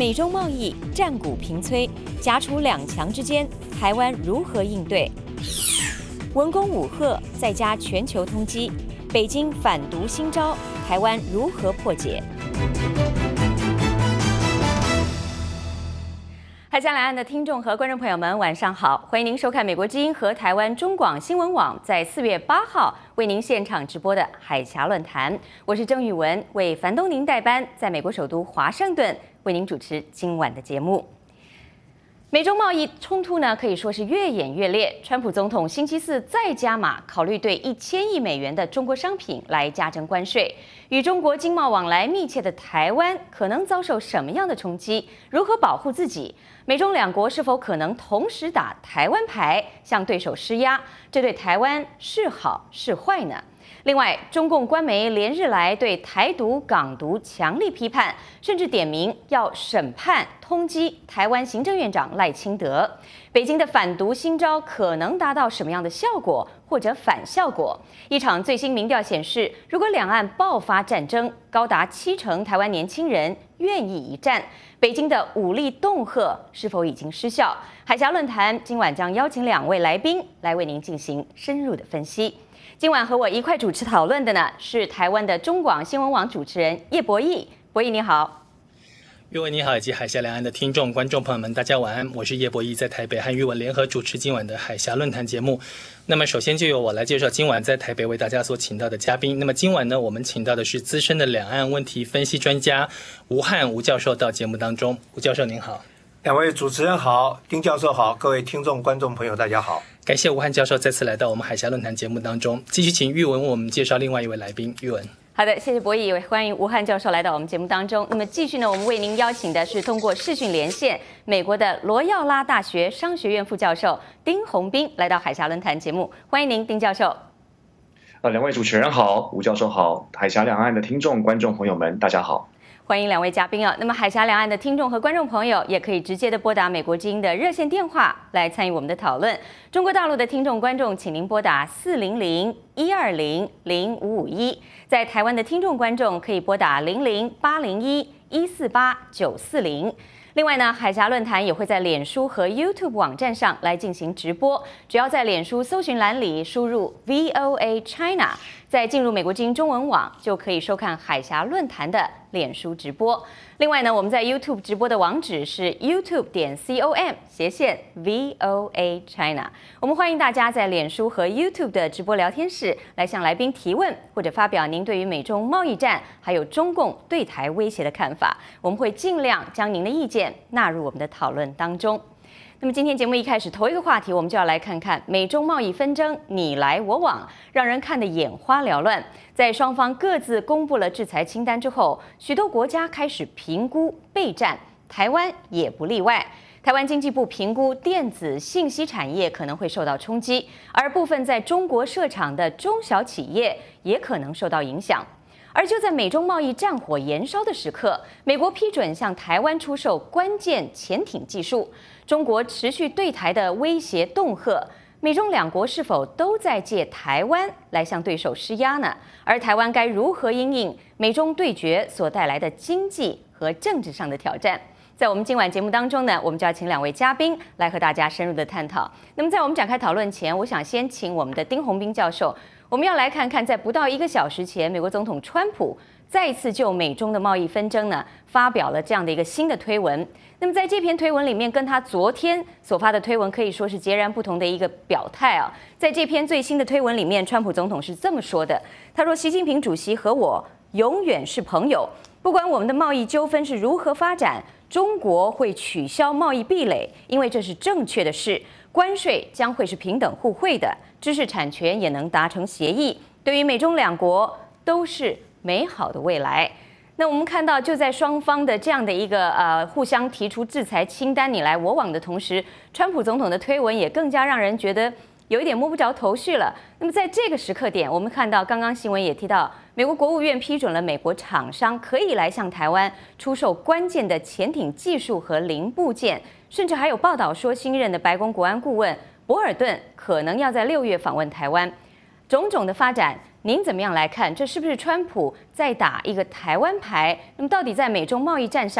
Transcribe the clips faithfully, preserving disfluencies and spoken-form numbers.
美中贸易战鼓频催，夹处两强之间，台湾如何应对？文攻武吓，再加全球通缉，北京反毒新招，台湾如何破解？海峡两岸的听众和观众朋友们，晚上好！欢迎您收看美国之音和台湾中广新闻网在四月八号为您现场直播的海峡论坛。我是郑玉文，为樊东宁代班，在美国首都华盛顿为您主持今晚的节目。美中贸易冲突呢，可以说是越演越烈。川普总统星期四再加码，考虑对一千亿美元的中国商品来加征关税。与中国经贸往来密切的台湾，可能遭受什么样的冲击？如何保护自己？美中两国是否可能同时打台湾牌，向对手施压？这对台湾是好是坏呢？另外，中共官媒连日来对台独、港独强力批判，甚至点名要审判、通缉台湾行政院长赖清德。北京的反毒新招可能达到什么样的效果，或者反效果？一场最新民调显示，如果两岸爆发战争，高达七成台湾年轻人愿意一战。北京的武力恫吓是否已经失效？海峡论坛今晚将邀请两位来宾来为您进行深入的分析。今晚和我一块主持讨论的呢是台湾的中广新闻网主持人叶博弈。博弈你好。 玉文你好，以及海峡两岸的听众观众朋友们，大家晚安。我是叶博弈，在台北和玉文联合主持今晚的海峡论坛节目。那么首先就由我来介绍今晚在台北为大家所请到的嘉宾。那么今晚呢，我们请到的是资深的两岸问题分析专家吴汉吴教授到节目当中。吴教授您好。 两位主持人好，丁教授好，各位听众观众朋友大家好。 感谢吴汉教授再次来到我们海峡论坛节目当中。继续请玉文为我们介绍另外一位来宾。玉文。 好的，谢谢博弈，也欢迎吴汉教授来到我们节目当中。那么继续呢，我们为您邀请的是通过视讯连线美国的罗耀拉大学商学院副教授丁宏斌来到海峡论坛节目，欢迎您，丁教授。 呃，两位主持人好，吴教授好，海峡两岸的听众观众朋友们，大家好。 欢迎两位嘉宾啊！那么海峡两岸的听众和观众朋友也可以直接的拨打美国之音的热线电话来参与我们的讨论。中国大陆的听众观众，请您拨打四零零一二零零五五一；在台湾的听众观众可以拨打零零八零一一四八九四零。另外呢，海峡论坛也会在脸书和 YouTube 网站上来进行直播，只要在脸书搜寻栏里输入 V O A China， 再进入美国之音中文网，就可以收看海峡论坛的脸书直播。另外呢，我们在 YouTube 直播的网址是 YouTube 点 com 斜线 V O A China。我们欢迎大家在脸书和 YouTube 的直播聊天室来向来宾提问，或者发表您对于美中贸易战还有中共对台威胁的看法。我们会尽量将您的意见纳入我们的讨论当中。那么今天节目一开始，头一个话题，我们就要来看看美中贸易纷争你来我往，让人看得眼花缭乱。在双方各自公布了制裁清单之后，许多国家开始评估备战，台湾也不例外。台湾经济部评估电子信息产业可能会受到冲击，而部分在中国设厂的中小企业也可能受到影响。而就在美中贸易战火延烧的时刻，美国批准向台湾出售关键潜艇技术，中国持续对台的威胁恫吓，美中两国是否都在借台湾来向对手施压呢？而台湾该如何因应美中对决所带来的经济和政治上的挑战？在我们今晚节目当中呢，我们就要请两位嘉宾来和大家深入的探讨。那么在我们展开讨论前，我想先请我们的丁宏斌教授，我们要来看看，在不到一个小时前，美国总统川普再一次就美中的贸易纷争呢发表了这样的一个新的推文。那么在这篇推文里面，跟他昨天所发的推文可以说是截然不同的一个表态啊。在这篇最新的推文里面，川普总统是这么说的：他说，习近平主席和我永远是朋友，不管我们的贸易纠纷是如何发展，中国会取消贸易壁垒，因为这是正确的事。关税将会是平等互惠的，知识产权也能达成协议，对于美中两国都是美好的未来。那我们看到，就在双方的这样的一个呃互相提出制裁清单你来我往的同时，川普总统的推文也更加让人觉得有一点摸不着头绪了。那么在这个时刻点，我们看到刚刚新闻也提到，美国国务院批准了美国厂商可以来向台湾出售关键的潜艇技术和零部件，甚至还有报道说，新任的白宫国安顾问博尔顿可能要在六月访问台湾。种种的发展，您怎么样来看？这是不是川普在打一个台湾牌？那么到底在美中贸易战上，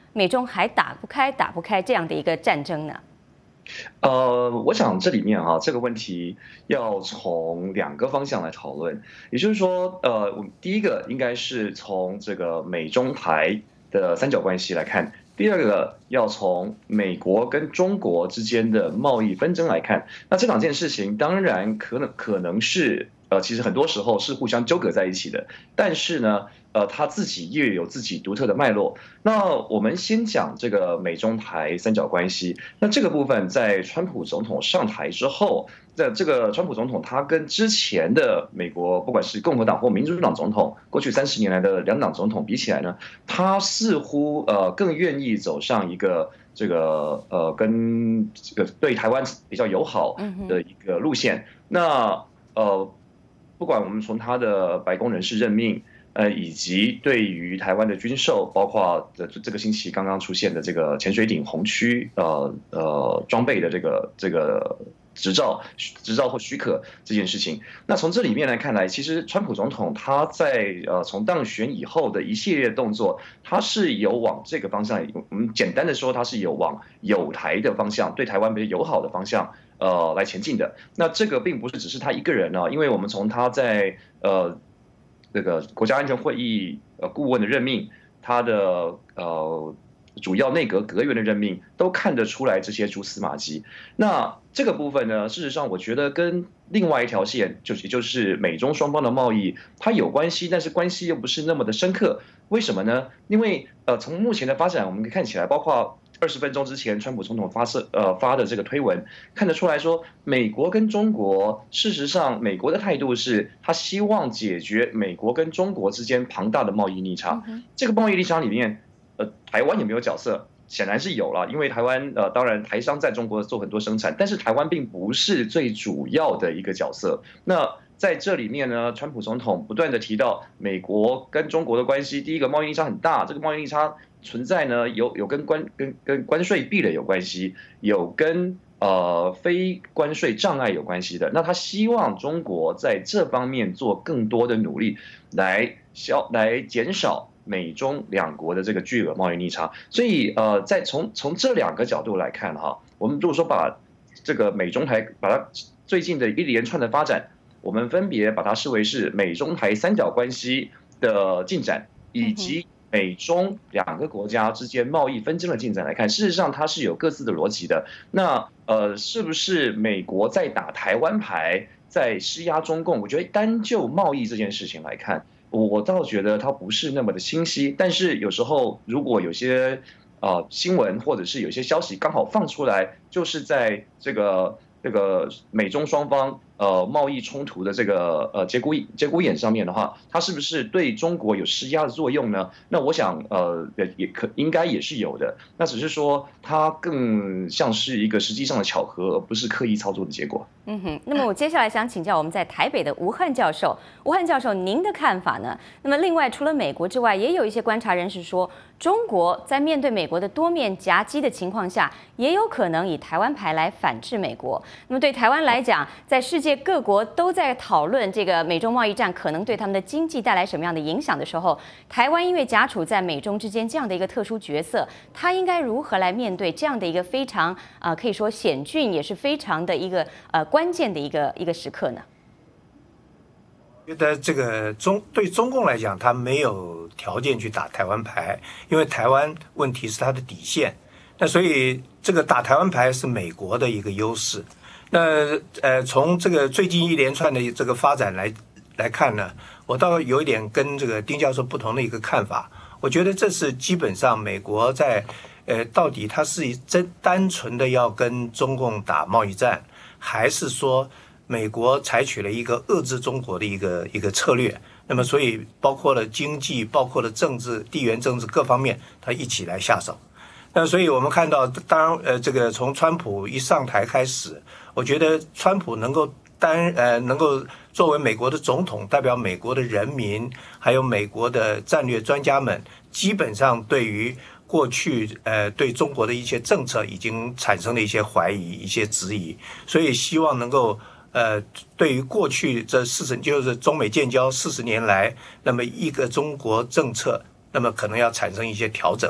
美中还打不开、打不开这样的一个战争呢？ 呃，我想这里面哈、啊、这个问题要从两个方向来讨论，也就是说，呃，我们第一个应该是从这个美中台的三角关系来看，第二个要从美国跟中国之间的贸易纷争来看。那这两件事情当然可能可能是呃，其实很多时候是互相纠葛在一起的，但是呢，呃，他自己又有自己独特的脉络。那我们先讲这个美中台三角关系。那这个部分在川普总统上台之后，在这个川普总统他跟之前的美国不管是共和党或民主党总统，过去三十年来的两党总统比起来呢，他似乎呃更愿意走上一个这个呃跟这个对台湾比较友好的一个路线。那呃。不管我们从他的白宫人事任命，呃，以及对于台湾的军售，包括这这个星期刚刚出现的这个潜水艇红区，呃呃装备的这个这个执照、执照或许可这件事情，那从这里面来看来，其实川普总统他在呃从当选以后的一系列动作，他是有往这个方向，我们简单的说，他是有往友台的方向，对台湾比较友好的方向。呃，来前进的。那这个并不是只是他一个人啊，因为我们从他在呃这个国家安全会议呃顾问的任命，他的呃主要内阁阁员的任命，都看得出来这些蛛丝马迹。那这个部分呢，事实上我觉得跟另外一条线，就是也就是美中双方的贸易，它有关系，但是关系又不是那么的深刻。为什么呢？因为呃从目前的发展，我们可以看起来，包括二十分钟之前，川普总统发射呃发的这个推文，看得出来说，美国跟中国，事实上，美国的态度是，他希望解决美国跟中国之间庞大的贸易逆差。这个贸易逆差里面，呃，台湾有没有角色？显然是有了，因为台湾呃，当然台商在中国做很多生产，但是台湾并不是最主要的一个角色。那在这里面呢，川普总统不断的提到美国跟中国的关系，第一个贸易逆差很大，这个贸易逆差存在呢，有有跟关跟跟关税壁垒有关系，有跟呃非关税障碍有关系的。那他希望中国在这方面做更多的努力，来消来减少美中两国的这个巨额贸易逆差。所以呃，在从从这两个角度来看哈，我们如果说把这个美中台把它最近的一连串的发展，我们分别把它视为是美中台三角关系的进展，以及美中两个国家之间贸易纷争的进展来看，事实上它是有各自的逻辑的。那呃，是不是美国在打台湾牌，在施压中共？我觉得单就贸易这件事情来看，我倒觉得它不是那么的清晰。但是有时候如果有些呃新闻或者是有些消息刚好放出来，就是在这个这个美中双方呃贸易冲突的这个呃节骨节骨眼上面的话，它是不是对中国有施压的作用呢？那我想呃也可应该也是有的，那只是说它更像是一个实际上的巧合，而不是刻意操作的结果。 嗯哼，那么我接下来想请教我们在台北的吴汉教授，吴汉教授您的看法呢？那么另外除了美国之外，也有一些观察人士说，中国在面对美国的多面夹击的情况下，也有可能以台湾牌来反制美国。那么对台湾来讲，在世界各国都在讨论这个美中贸易战可能对他们的经济带来什么样的影响的时候，台湾因为夹处在美中之间这样的一个特殊角色，它应该如何来面对这样的一个非常呃可以说险峻，也是非常的一个呃关键的一个一个时刻呢？ 觉得这个中对中共来讲，他没有条件去打台湾牌，因为台湾问题是他的底线。那所以这个打台湾牌是美国的一个优势。那呃，从这个最近一连串的这个发展来来看呢，我倒有一点跟这个丁教授不同的一个看法。我觉得这是基本上美国在呃，到底他是真单纯的要跟中共打贸易战，还是说美国采取了一个遏制中国的一个一个策略？那么，所以包括了经济，包括了政治、地缘政治各方面，他一起来下手。那所以我们看到，当然，呃，这个从川普一上台开始，我觉得川普能够担呃能够作为美国的总统，代表美国的人民，还有美国的战略专家们，基本上对于过去呃对中国的一些政策已经产生了一些怀疑、一些质疑，所以希望能够呃对于过去这四十就是中美建交四十年来，那么一个中国政策，那么可能要产生一些调整。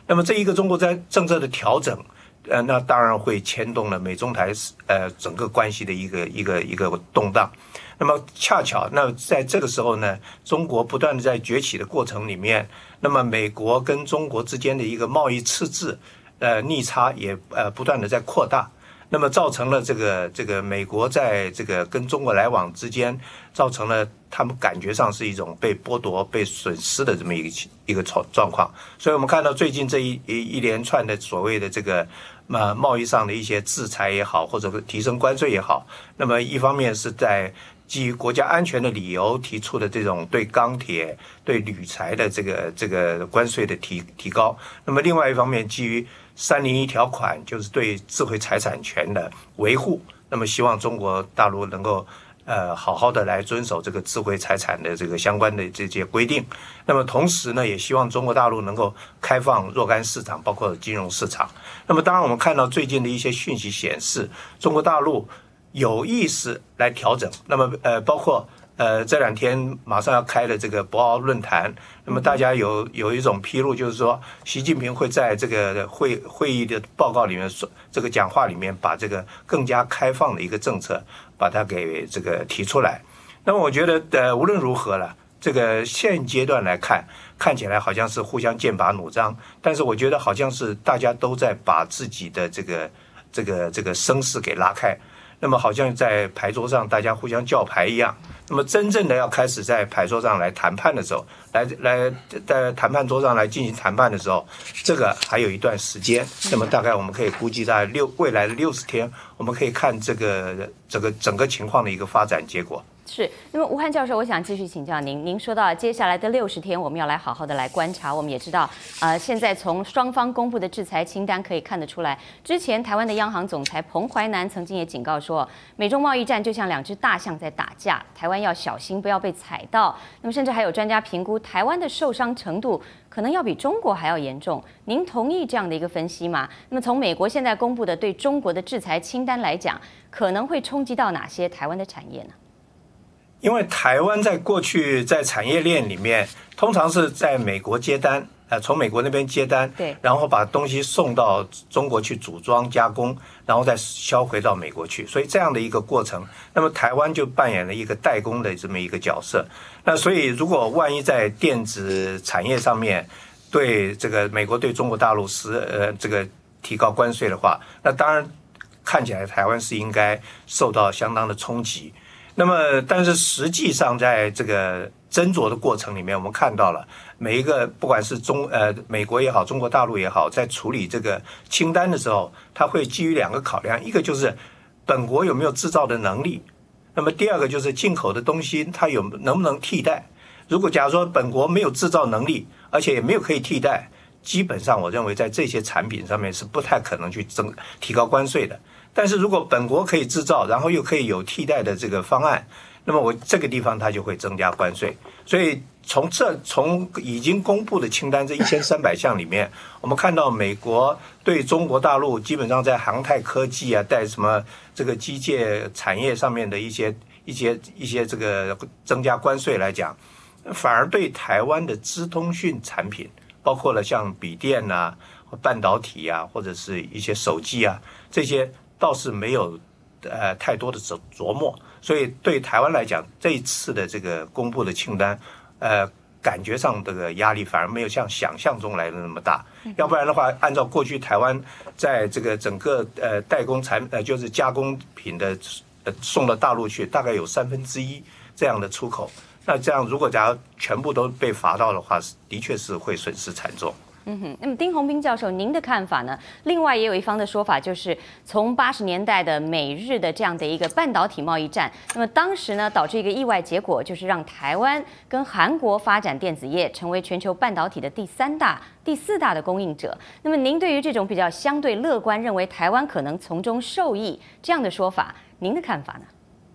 那么这一个中国在政策的调整，呃，那当然会牵动了美中台呃整个关系的一个一个一个动荡。那么恰巧，那在这个时候呢，中国不断的在崛起的过程里面，那么美国跟中国之间的一个贸易赤字，呃逆差也呃不断的在扩大。那么造成了这个这个美国在这个跟中国来往之间，造成了他们感觉上是一种被剥夺、被损失的这么一个一个状状况。所以我们看到最近这一一一连串的所谓的这个呃贸易上的一些制裁也好，或者提升关税也好，那么一方面是在基于国家安全的理由提出的这种对钢铁、对铝材的这个这个关税的提提高，那么另外一方面基于三零一条款，就是对智慧财产权的维护，那么希望中国大陆能够呃好好的来遵守这个智慧财产的这个相关的这些规定。那么同时呢，也希望中国大陆能够开放若干市场，包括金融市场。那么当然我们看到最近的一些讯息显示，中国大陆有意识来调整。那么呃包括呃这两天马上要开的这个博鳌论坛，那么大家有有一种披露，就是说习近平会在这个会会议的报告里面说，这个讲话里面把这个更加开放的一个政策把它给这个提出来。那么我觉得呃无论如何了，这个现阶段来看，看起来好像是互相剑拔弩张，但是我觉得好像是大家都在把自己的这个这个这个声势给拉开。那么好像在牌桌上大家互相叫牌一样，那么真正的要开始在牌桌上来谈判的时候，来来在谈判桌上来进行谈判的时候，这个还有一段时间。那么大概我们可以估计在六未来的六十天，我们可以看这个这个整个情况的一个发展结果。 是，那么吴汉教授，我想继续请教您。您说到接下来的六十天，我们要来好好的来观察。我们也知道，呃，现在从双方公布的制裁清单可以看得出来，之前台湾的央行总裁彭淮南曾经也警告说，美中贸易战就像两只大象在打架，台湾要小心不要被踩到。那么甚至还有专家评估，台湾的受伤程度可能要比中国还要严重。您同意这样的一个分析吗？那么从美国现在公布的对中国的制裁清单来讲，可能会冲击到哪些台湾的产业呢？ 因为台湾在过去在产业链里面，通常是在美国接单，呃，从美国那边接单， 对， 然后把东西送到中国去组装加工，然后再销回到美国去，所以这样的一个过程，那么台湾就扮演了一个代工的这么一个角色。那所以如果万一在电子产业上面对这个美国对中国大陆实呃这个提高关税的话，那当然看起来台湾是应该受到相当的冲击。那么，但是实际上，在这个斟酌的过程里面，我们看到了每一个，不管是中呃美国也好，中国大陆也好，在处理这个清单的时候，它会基于两个考量，一个就是本国有没有制造的能力，那么第二个就是进口的东西它有能不能替代。如果假如说本国没有制造能力，而且也没有可以替代，基本上我认为在这些产品上面是不太可能去增提高关税的。但是如果本国可以制造，然后又可以有替代的这个方案，那么我这个地方它就会增加关税。所以从这从已经公布的清单这一千三百项里面，我们看到美国对中国大陆基本上在航太科技啊，在什么这个机械产业上面的一些一些一些这个增加关税来讲，反而对台湾的资通讯产品，包括了像笔电啊、半导体啊，或者是一些手机啊这些。倒是没有呃太多的琢磨，所以对台湾来讲，这一次的这个公布的清单，呃，感觉上这个压力反而没有像想象中来的那么大。要不然的话，按照过去台湾在这个整个呃代工产呃就是加工品的呃送到大陆去，大概有三分之一这样的出口。那这样如果假如全部都被罚到的话，的确是会损失惨重。 嗯哼，那么丁宏斌教授，您的看法呢？另外也有一方的说法，就是从八十年代的美日的这样的一个半导体贸易战，那么当时呢导致一个意外结果，就是让台湾跟韩国发展电子业，成为全球半导体的第三大、第四大的供应者。那么您对于这种比较相对乐观，认为台湾可能从中受益这样的说法，您的看法呢？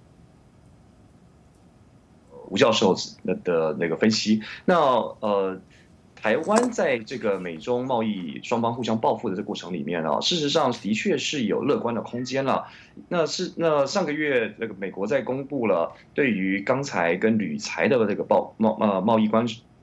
吴教授的那个分析，那呃。台湾在这个美中贸易双方互相报复的这个过程里面啊，事实上的确是有乐观的空间了。那是那上个月这个美国在公布了对于钢材跟铝材的这个报贸呃贸易关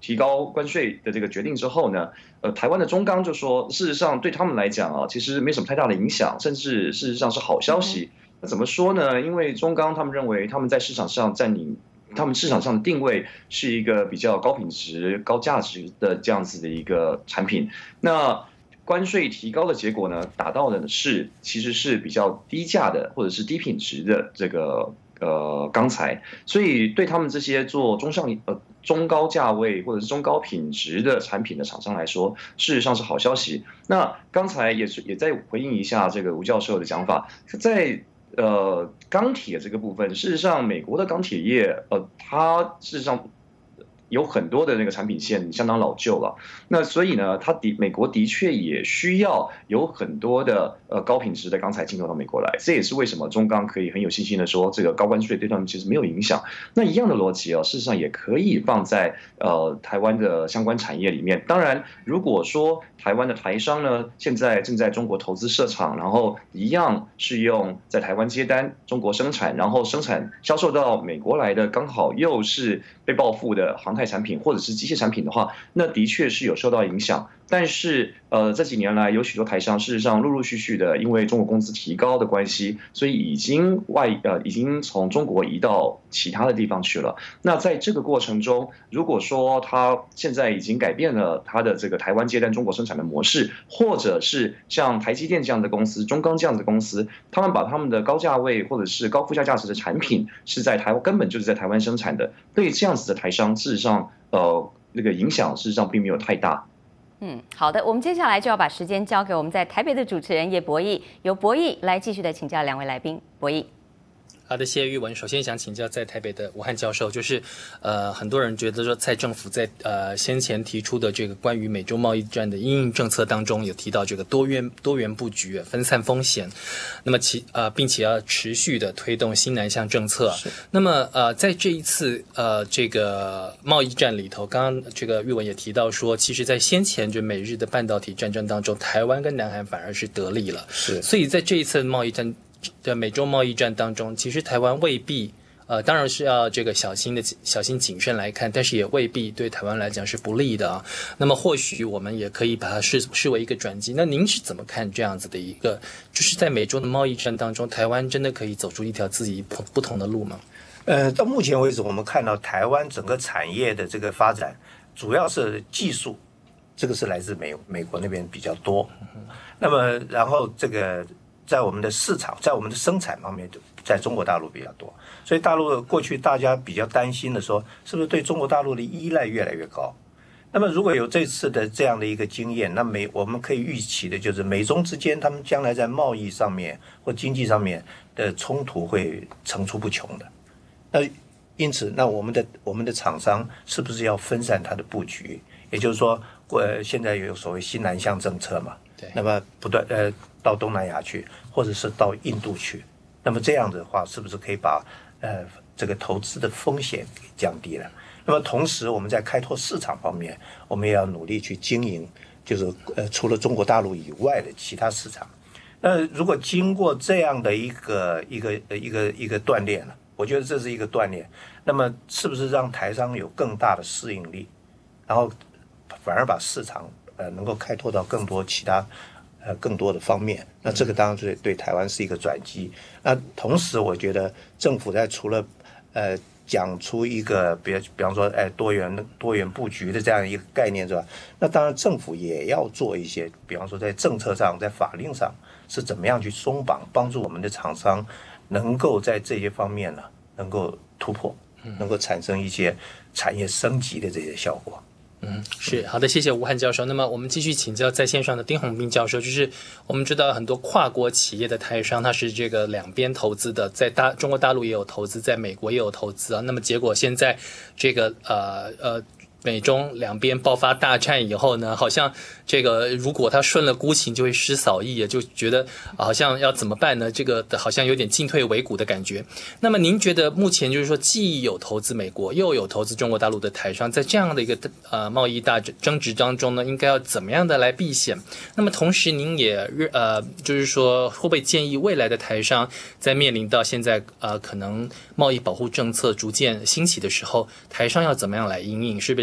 提高关税的这个决定之后呢，呃，台湾的中钢就说，事实上对他们来讲啊，其实没什么太大的影响，甚至事实上是好消息。那怎么说呢？因为中钢他们认为他们在市场上占领，他们市场上的定位是一个比较高品质、高价值的这样子的一个产品。那关税提高的结果呢，打到的是其实是比较低价的或者是低品质的这个呃钢材，所以对他们这些做中上呃中高价位或者是中高品质的产品的厂商来说，事实上是好消息。那刚才也是也在回应一下这个吴教授的讲法，在呃钢铁这个部分，事实上美国的钢铁业呃它事实上有很多的那个产品线相当老旧了，那所以呢，它的美国的确也需要有很多的呃高品质的钢材进口到美国来，这也是为什么中钢可以很有信心的说，这个高关税对他们其实没有影响。那一样的逻辑啊，事实上也可以放在呃台湾的相关产业里面。当然，如果说台湾的台商呢，现在正在中国投资设厂，然后一样是用在台湾接单、中国生产，然后生产销售到美国来的，刚好又是被报复的航太产品或者是机械产品的话，那的确是有受到影响。但是，呃，这几年来有许多台商，事实上陆陆续续的，因为中国工资提高的关系，所以已经外呃已经从中国移到其他的地方去了。那在这个过程中，如果说他现在已经改变了他的这个台湾接单中国生产的模式，或者是像台积电这样的公司、中钢这样的公司，他们把他们的高价位或者是高附加价值的产品是在台湾根本就是在台湾生产的，对这样子的台商，事实上呃那个影响事实上并没有太大。 嗯，好的，我们接下来就要把时间交给我们在台北的主持人叶博弈，由博弈来继续的请教两位来宾。博弈。 好的，谢谢玉文。首先想请教在台北的吴汉教授，就是呃，很多人觉得说蔡政府在呃先前提出的这个关于美洲贸易战的因应政策当中，有提到这个多元多元布局、分散风险，那么其呃，并且要持续的推动新南向政策。那么呃，在这一次呃这个贸易战里头，刚刚这个玉文也提到说，其实在先前就美日的半导体战争当中，台湾跟南韩反而是得利了。 是， 所以在这一次贸易战的美洲贸易战当中，其实台湾未必呃，当然是要这个小心的小心谨慎来看，但是也未必对台湾来讲是不利的啊。那么或许我们也可以把它视视为一个转机。那您是怎么看这样子的一个，就是在美洲的贸易战当中，台湾真的可以走出一条自己不不同的路吗？ 呃，到目前为止，我们看到台湾整个产业的这个发展，主要是技术，这个是来自美美国那边比较多。那么，然后这个在我们的市场，在我们的生产方面，在中国大陆比较多。所以大陆过去大家比较担心的说，是不是对中国大陆的依赖越来越高？那么如果有这次的这样的一个经验，那美我们可以预期的就是美中之间他们将来在贸易上面或经济上面的冲突会层出不穷的。那因此，那我们的我们的厂商是不是要分散它的布局？也就是说，呃，现在有所谓新南向政策嘛， 对， 那么不断呃到东南亚去，或者是到印度去，那么这样子的话，是不是可以把呃这个投资的风险给降低了？那么同时，我们在开拓市场方面，我们也要努力去经营，就是呃除了中国大陆以外的其他市场。那如果经过这样的一个一个一个一个锻炼了，我觉得这是一个锻炼。那么是不是让台商有更大的适应力，然后反而把市场呃能够开拓到更多其他呃更多的方面？那这个当然对对台湾是一个转机。那同时，我觉得政府在除了呃讲出一个比比方说哎多元多元布局的这样一个概念之外，那当然政府也要做一些，比方说在政策上、在法令上是怎么样去松绑，帮助我们的厂商能够在这些方面呢能够突破，能够产生一些产业升级的这些效果。 嗯，是好的，谢谢吴汉教授。那么我们继续请教在线上的丁宏斌教授，就是我们知道很多跨国企业的台商，他是这个两边投资的，在大中国大陆也有投资，在美国也有投资啊。那么结果现在这个呃呃。美中两边爆发大战以后呢，好像这个如果他顺了孤情就会失扫意，就觉得好像要怎么办呢？这个好像有点进退维谷的感觉。那么您觉得目前就是说，既有投资美国又有投资中国大陆的台商，在这样的一个呃贸易大争执当中呢，应该要怎么样的来避险？那么同时您也呃就是说，会不会建议未来的台商在面临到现在呃可能贸易保护政策逐渐兴起的时候，台商要怎么样来因应？是不是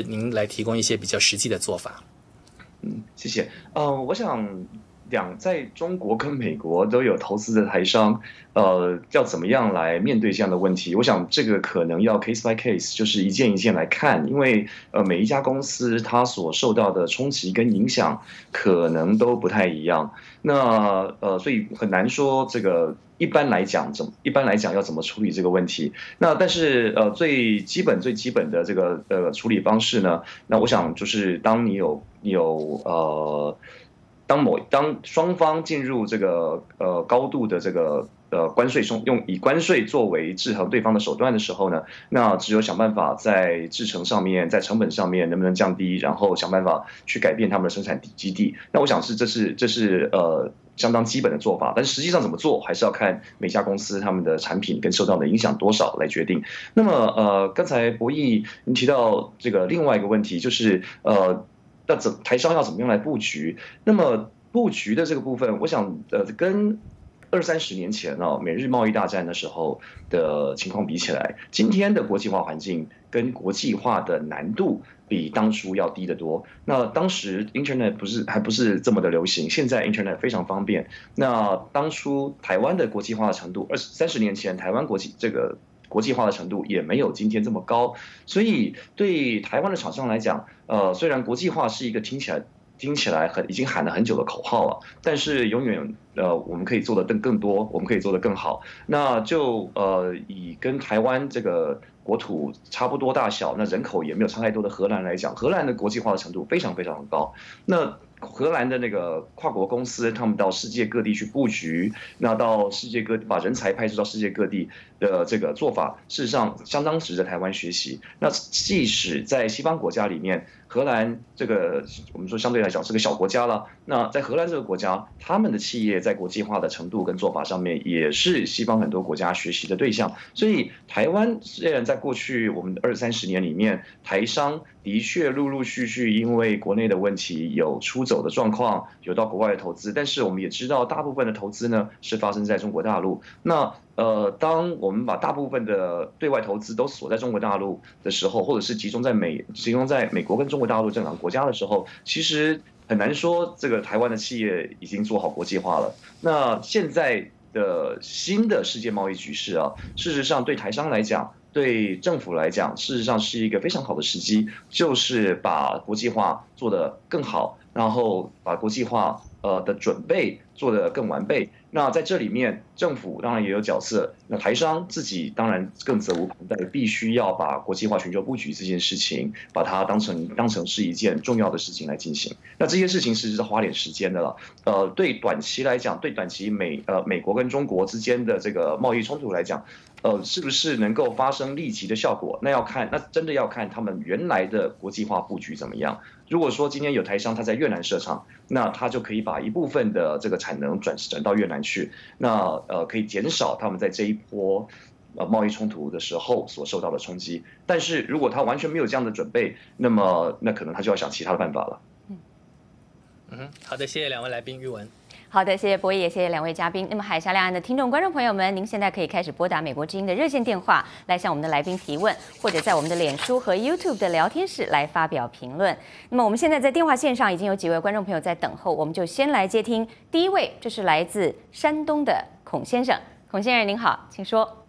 您来提供一些比较实际的做法。 嗯，谢谢。呃，我想两在中国跟美国都有投资的台商，呃，要怎么样来面对这样的问题？我想这个可能要 case by case，就是一件一件来看，因为呃每一家公司它所受到的冲击跟影响可能都不太一样。那呃，所以很难说这个。一般来讲，怎一般来讲要怎么处理这个问题？那但是呃最基本最基本的这个呃处理方式呢？那我想就是当你有你有呃当某当双方进入这个呃高度的这个呃关税中用以关税作为制衡对方的手段的时候呢，那只有想办法在制程上面在成本上面能不能降低，然后想办法去改变他们的生产基地。那我想是这是这是呃。相当基本的做法，但是实际上怎么做，还是要看每家公司他们的产品跟受到的影响多少来决定。那么，呃，刚才博弈您提到这个另外一个问题，就是呃，那怎台商要怎么样来布局？那么布局的这个部分，我想呃跟二三十年前哦，美日贸易大战的时候的情况比起来，今天的国际化环境跟国际化的难度比当初要低得多。那当时 Internet 不是还不是这么的流行，现在 Internet 非常方便。那当初台湾的国际化的程度，二三十年前台湾国际这个国际化的程度也没有今天这么高。所以对台湾的厂商来讲，呃，虽然国际化是一个听起来。听起来很已经喊了很久的口号了，但是永远呃我们可以做的更更多，我们可以做的更好。那就呃以跟台湾这个国土差不多大小，那人口也没有差太多的荷兰来讲，荷兰的国际化的程度非常非常的高。那荷兰的那个跨国公司，他们到世界各地去布局，那到世界各地把人才派出到世界各地的这个做法，事实上相当值得台湾学习。那即使在西方国家里面，荷兰这个我们说相对来讲是个小国家了，那在荷兰这个国家，他们的企业在国际化的程度跟做法上面，也是西方很多国家学习的对象。所以台湾虽然在过去我们的二三十年里面，台商的确陆陆续续因为国内的问题有出走的状况，有到国外的投资，但是我们也知道大部分的投资呢是发生在中国大陆。那呃，当我们把大部分的对外投资都锁在中国大陆的时候，或者是集中在美集中在美国跟中国大陆这两个国家的时候，其实很难说这个台湾的企业已经做好国际化了。那现在的新的世界贸易局势啊，事实上对台商来讲，对政府来讲，事实上是一个非常好的时机，就是把国际化做得更好，然后把国际化呃的准备做得更完备。那在这里面，政府当然也有角色，那台商自己当然更责无旁贷，必须要把国际化全球布局这件事情，把它当成当成是一件重要的事情来进行。那这些事情是是花点时间的了。呃，对短期来讲，对短期美呃美国跟中国之间的这个贸易冲突来讲，呃，是不是能够发生立即的效果？那要看，那真的要看他们原来的国际化布局怎么样。如果说今天有台商他在越南设厂，那他就可以把一部分的这个产能转转到越南去，那呃可以减少他们在这一波呃贸易冲突的时候所受到的冲击。但是如果他完全没有这样的准备，那么那可能他就要想其他的办法了。 嗯嗯，好的，谢谢两位来宾，玉文。 好的，谢谢博弈，也谢谢两位嘉宾。那么海峡两岸的听众、观众朋友们，您现在可以开始拨打美国之音的热线电话来向我们的来宾提问，或者在我们的脸书和 YouTube 的聊天室来发表评论。那么我们现在在电话线上已经有几位观众朋友在等候，我们就先来接听第一位，这是来自山东的孔先生。孔先生您好，请说。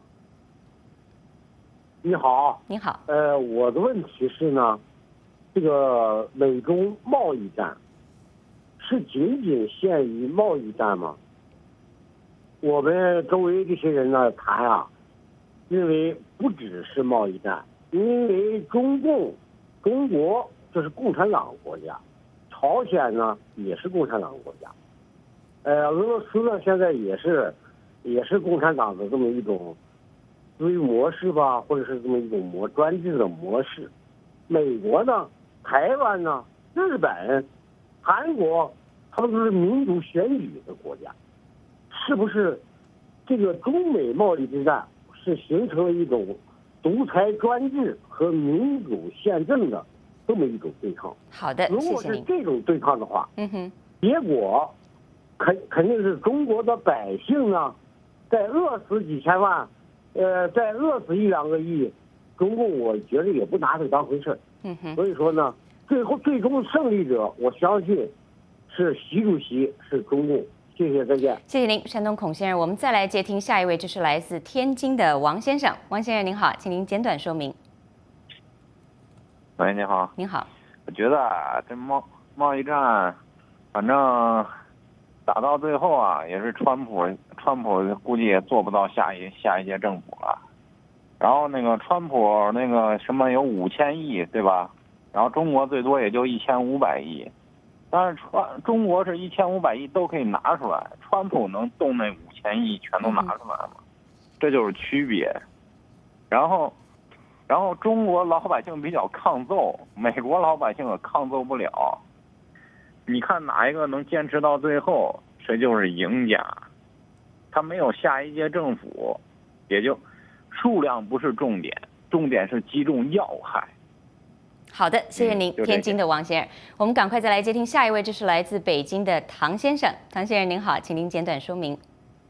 你好， 您好。 呃，我的问题是呢，这个美中贸易战是仅仅限于贸易战吗？我们周围这些人呢谈啊，认为不只是贸易战，因为中共、中国这是共产党国家，朝鲜呢也是共产党国家，呃，俄罗斯呢现在也是也是共产党的这么一种思维模式吧，或者是这么一种模专制的模式。美国呢、台湾呢、日本、韩国。他们都是民主选举的国家，是不是这个中美贸易之战是形成了一种独裁专制和民主宪政的这么一种对抗？ 好的， 如果是这种对抗的话， 嗯哼， 结果肯肯定是中国的百姓呢，再饿死几千万，呃，再饿死一两个亿，中共我觉得也不拿这个当回事。 嗯哼。 所以说呢，最后最终胜利者，我相信是习主席，是中共。谢谢，再见。 谢谢您，山东孔先生。我们再来接听下一位，这是来自天津的王先生。王先生您好，请您简短说明。 喂，你好。 您好。 我觉得啊，这贸贸易战，反正打到最后啊，也是川普，川普估计也做不到下一下一届政府了。然后那个川普那个什么有五千亿，对吧？然后中国最多也就一千五百亿。但是川中国是一千五百亿都可以拿出来，川普能动那五千亿全都拿出来吗？这就是区别。然后，然后中国老百姓比较抗揍，美国老百姓也抗揍不了。你看哪一个能坚持到最后，谁就是赢家。他没有下一届政府，也就数量不是重点，重点是击中要害。 好的，谢谢您，嗯、天津的王先生。我们赶快再来接听下一位，这是来自北京的唐先生。唐先生您好，请您简短说明。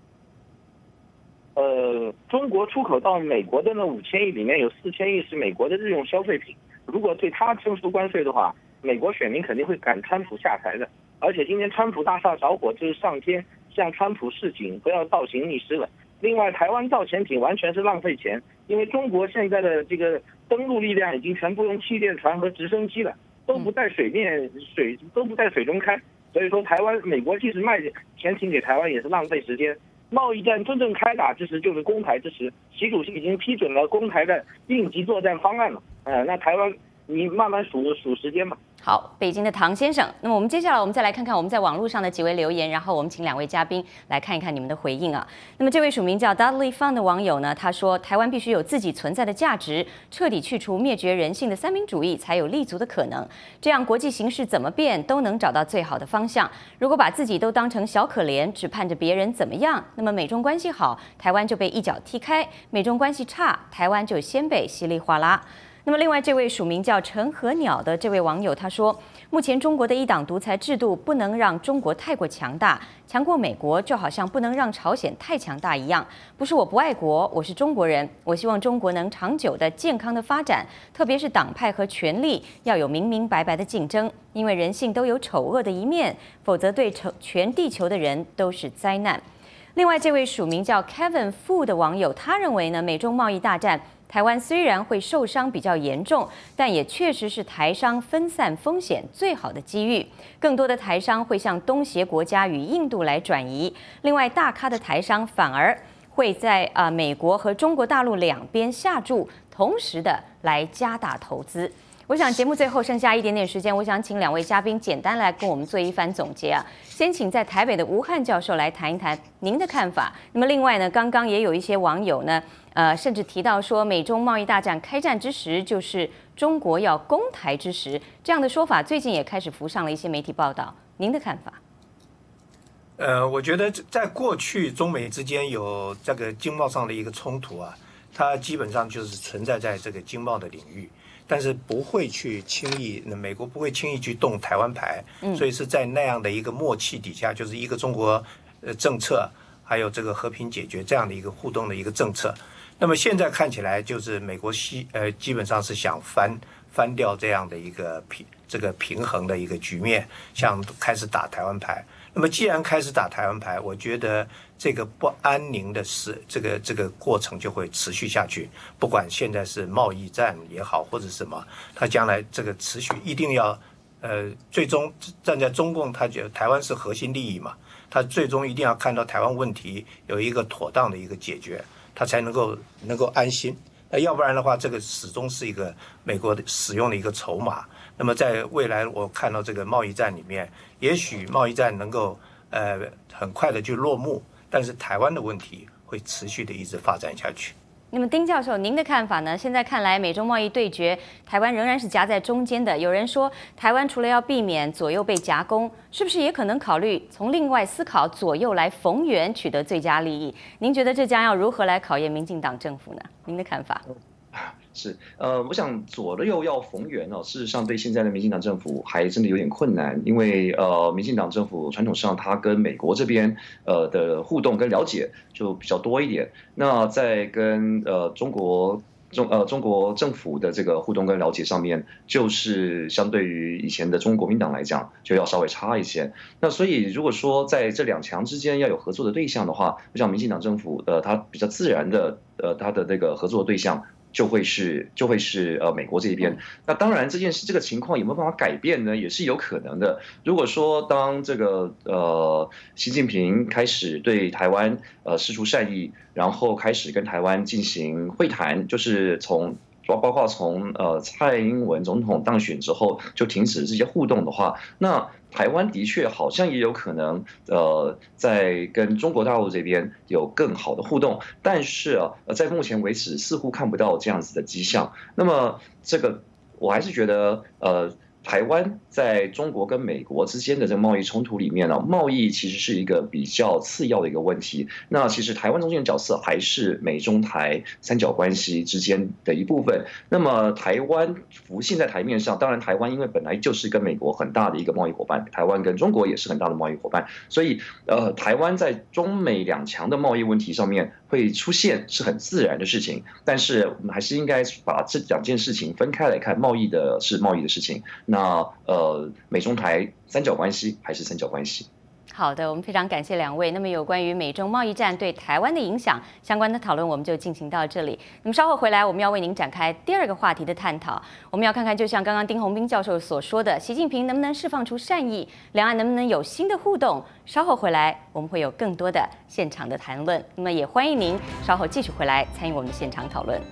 呃，中国出口到美国的那五千亿里面有四千亿是美国的日用消费品，如果对它征收关税的话，美国选民肯定会赶川普下台的。而且今天川普大厦着火，就是上天向川普示警，不要倒行逆施了。另外，台湾造潜艇完全是浪费钱，因为中国现在的这个登陆力量已经全部用气垫船和直升机了，都不在水面水都不在水中开，所以说台湾美国即使卖潜艇给台湾也是浪费时间。贸易战真正开打之时就是攻台之时，习主席已经批准了攻台的应急作战方案了。呃，那台湾你慢慢数数时间吧。 好，北京的唐先生。那么我们接下来我们再来看看我们在网络上的几位留言，然后我们请两位嘉宾来看一看你们的回应啊。那么这位署名叫 Dudley Fun 的网友呢，他说台湾必须有自己存在的价值，彻底去除灭绝人性的三民主义，才有立足的可能。这样国际形势怎么变都能找到最好的方向。如果把自己都当成小可怜，只盼着别人怎么样，那么美中关系好，台湾就被一脚踢开；美中关系差，台湾就先被稀里哗啦。那么，另外这位署名叫陈和鸟的这位网友他说，目前中国的一党独裁制度不能让中国太过强大，强过美国就好像不能让朝鲜太强大一样。不是我不爱国，我是中国人，我希望中国能长久的、健康的发展，特别是党派和权力要有明明白白的竞争，因为人性都有丑恶的一面，否则对全地球的人都是灾难。另外，这位署名叫 Kevin Fu 的网友，他认为呢，美中贸易大战，台湾虽然会受伤比较严重，但也确实是台商分散风险最好的机遇。更多的台商会向东协国家与印度来转移。另外，大咖的台商反而会在啊、呃、美国和中国大陆两边下注，同时的来加大投资。我想节目最后剩下一点点时间，我想请两位嘉宾简单来跟我们做一番总结啊。先请在台北的吴汉教授来谈一谈您的看法。那么另外呢，刚刚也有一些网友呢，呃，甚至提到说美中贸易大战开战之时，就是中国要攻台之时，这样的说法最近也开始浮上了一些媒体报道。您的看法？ 呃，我觉得在过去中美之间有这个经贸上的一个冲突啊，它基本上就是存在在这个经贸的领域。但是不会去轻易，美国不会轻易去动台湾牌，所以是在那样的一个默契底下，就是一个中国呃政策，还有这个和平解决这样的一个互动的一个政策。那么现在看起来，就是美国西呃基本上是想翻翻掉这样的一个平这个平衡的一个局面，想开始打台湾牌。那么既然开始打台湾牌，我觉得这个不安宁的事，这个这个过程就会持续下去。不管现在是贸易战也好，或者什么，它将来这个持续一定要，呃，最终站在中共，他觉得台湾是核心利益嘛，他最终一定要看到台湾问题有一个妥当的一个解决，他才能够能够安心。那要不然的话，这个始终是一个美国的使用的一个筹码。那么在未来，我看到这个贸易战里面，也许贸易战能够呃很快的就落幕，但是台湾的问题会持续的一直发展下去。 那么丁教授，您的看法呢？现在看来，美中贸易对决，台湾仍然是夹在中间的。有人说，台湾除了要避免左右被夹攻，是不是也可能考虑从另外思考左右来逢源，取得最佳利益？您觉得这将要如何来考验民进党政府呢？您的看法？ 是，呃，我想左右要逢源哦，事实上对现在的民进党政府还真的有点困难，因为呃，民进党政府传统上它跟美国这边呃的互动跟了解就比较多一点，那在跟呃中国中呃中国政府的这个互动跟了解上面，就是相对于以前的中国国民党来讲，就要稍微差一些。那所以如果说在这两强之间要有合作的对象的话，我想民进党政府呃它比较自然的呃它的这个合作对象。就会是就会是呃美国这一边，那当然这件事这个情况有没有办法改变呢？也是有可能的。如果说当这个呃习近平开始对台湾呃释出善意，然后开始跟台湾进行会谈，就是从包括从呃蔡英文总统当选之后就停止这些互动的话，那台湾的确好像也有可能，呃，在跟中国大陆这边有更好的互动，但是啊，在目前为止似乎看不到这样子的迹象。那么这个我还是觉得，呃。台湾在中国跟美国之间的这个贸易冲突里面呢，贸易其实是一个比较次要的一个问题。那其实台湾中间的角色还是美中台三角关系之间的一部分。那么台湾浮现在台面上，当然台湾因为本来就是跟美国很大的一个贸易伙伴，台湾跟中国也是很大的贸易伙伴，所以呃，台湾在中美两强的贸易问题上面会出现是很自然的事情。但是我们还是应该把这两件事情分开来看，贸易的是贸易的事情。那呃，美中台三角关系还是三角关系。 好的，我们非常感谢两位。那么有关于美中贸易战对台湾的影响相关的讨论，我们就进行到这里。那么稍后回来，我们要为您展开第二个话题的探讨。我们要看看，就像刚刚丁宏斌教授所说的，习近平能不能释放出善意，两岸能不能有新的互动？稍后回来，我们会有更多的现场的谈论。那么也欢迎您稍后继续回来参与我们的现场讨论。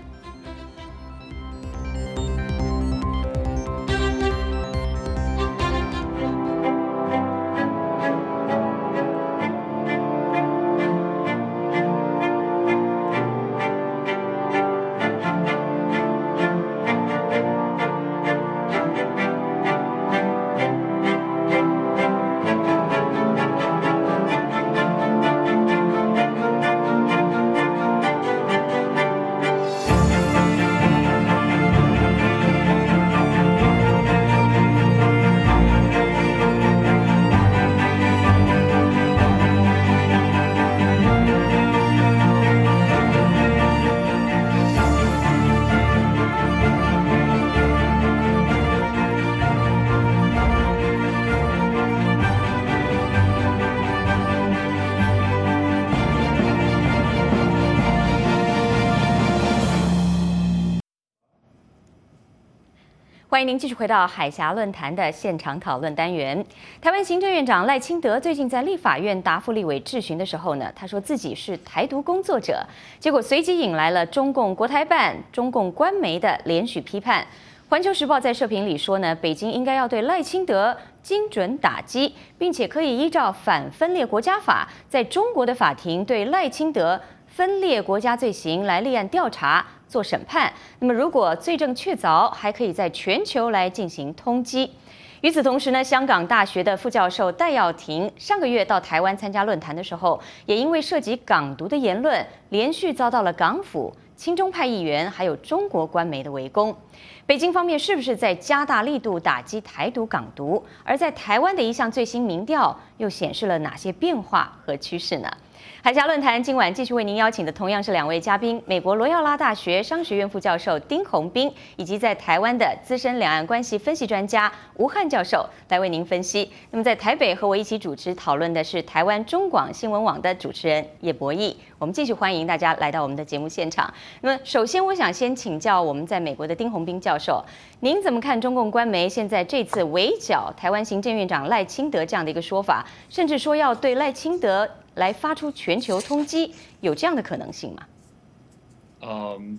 欢迎您继续回到海峡论坛的现场讨论单元。台湾行政院长赖清德最近在立法院答复立委质询的时候呢，他说自己是台独工作者，结果随即引来了中共国台办、中共官媒的连续批判。环球时报在社评里说呢，北京应该要对赖清德精准打击，并且可以依照反分裂国家法，在中国的法庭对赖清德分裂国家罪行来立案调查。做审判，那么如果罪证确凿，还可以在全球来进行通缉。与此同时呢，香港大学的副教授戴耀廷上个月到台湾参加论坛的时候，也因为涉及港独的言论，连续遭到了港府、亲中派议员还有中国官媒的围攻。北京方面是不是在加大力度打击台独、港独？而在台湾的一项最新民调又显示了哪些变化和趋势呢？海峡论坛今晚继续为您邀请的同样是两位嘉宾，美国罗耀拉大学商学院副教授丁宏斌，以及在台湾的资深两岸关系分析专家吴汉教授来为您分析。那么在台北和我一起主持讨论的是台湾中广新闻网的主持人叶博弈。我们继续欢迎大家来到我们的节目现场。那么首先我想先请教我们在美国的丁宏斌教授，您怎么看中共官媒现在这次围剿台湾行政院长赖清德这样的一个说法，甚至说要对赖清德来发出全球通缉，有这样的可能性吗？ 嗯，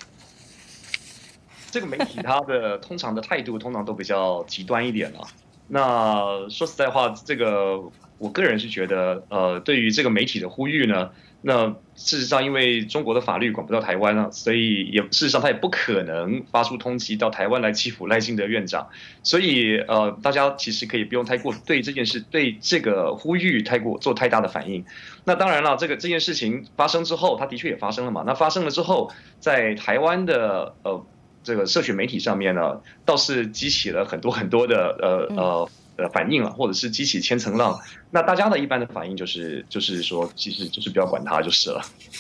这个媒体它的通常的态度通常都比较极端一点了。那说实在话，这个我个人是觉得，呃，对于这个媒体的呼吁呢，那事实上因为中国的法律管不到台湾啊，所以也事实上他也不可能发出通缉到台湾来欺负赖清德院长，所以呃，大家其实可以不用太过对这件事对这个呼吁太过做太大的反应。那当然了，这个这件事情发生之后，它的确也发生了嘛。那发生了之后，在台湾的呃这个社群媒体上面呢，倒是激起了很多很多的呃呃。呃，反应了，或者是激起千层浪，那大家的一般的反应就是，就是说，其实就是不要管它就是了。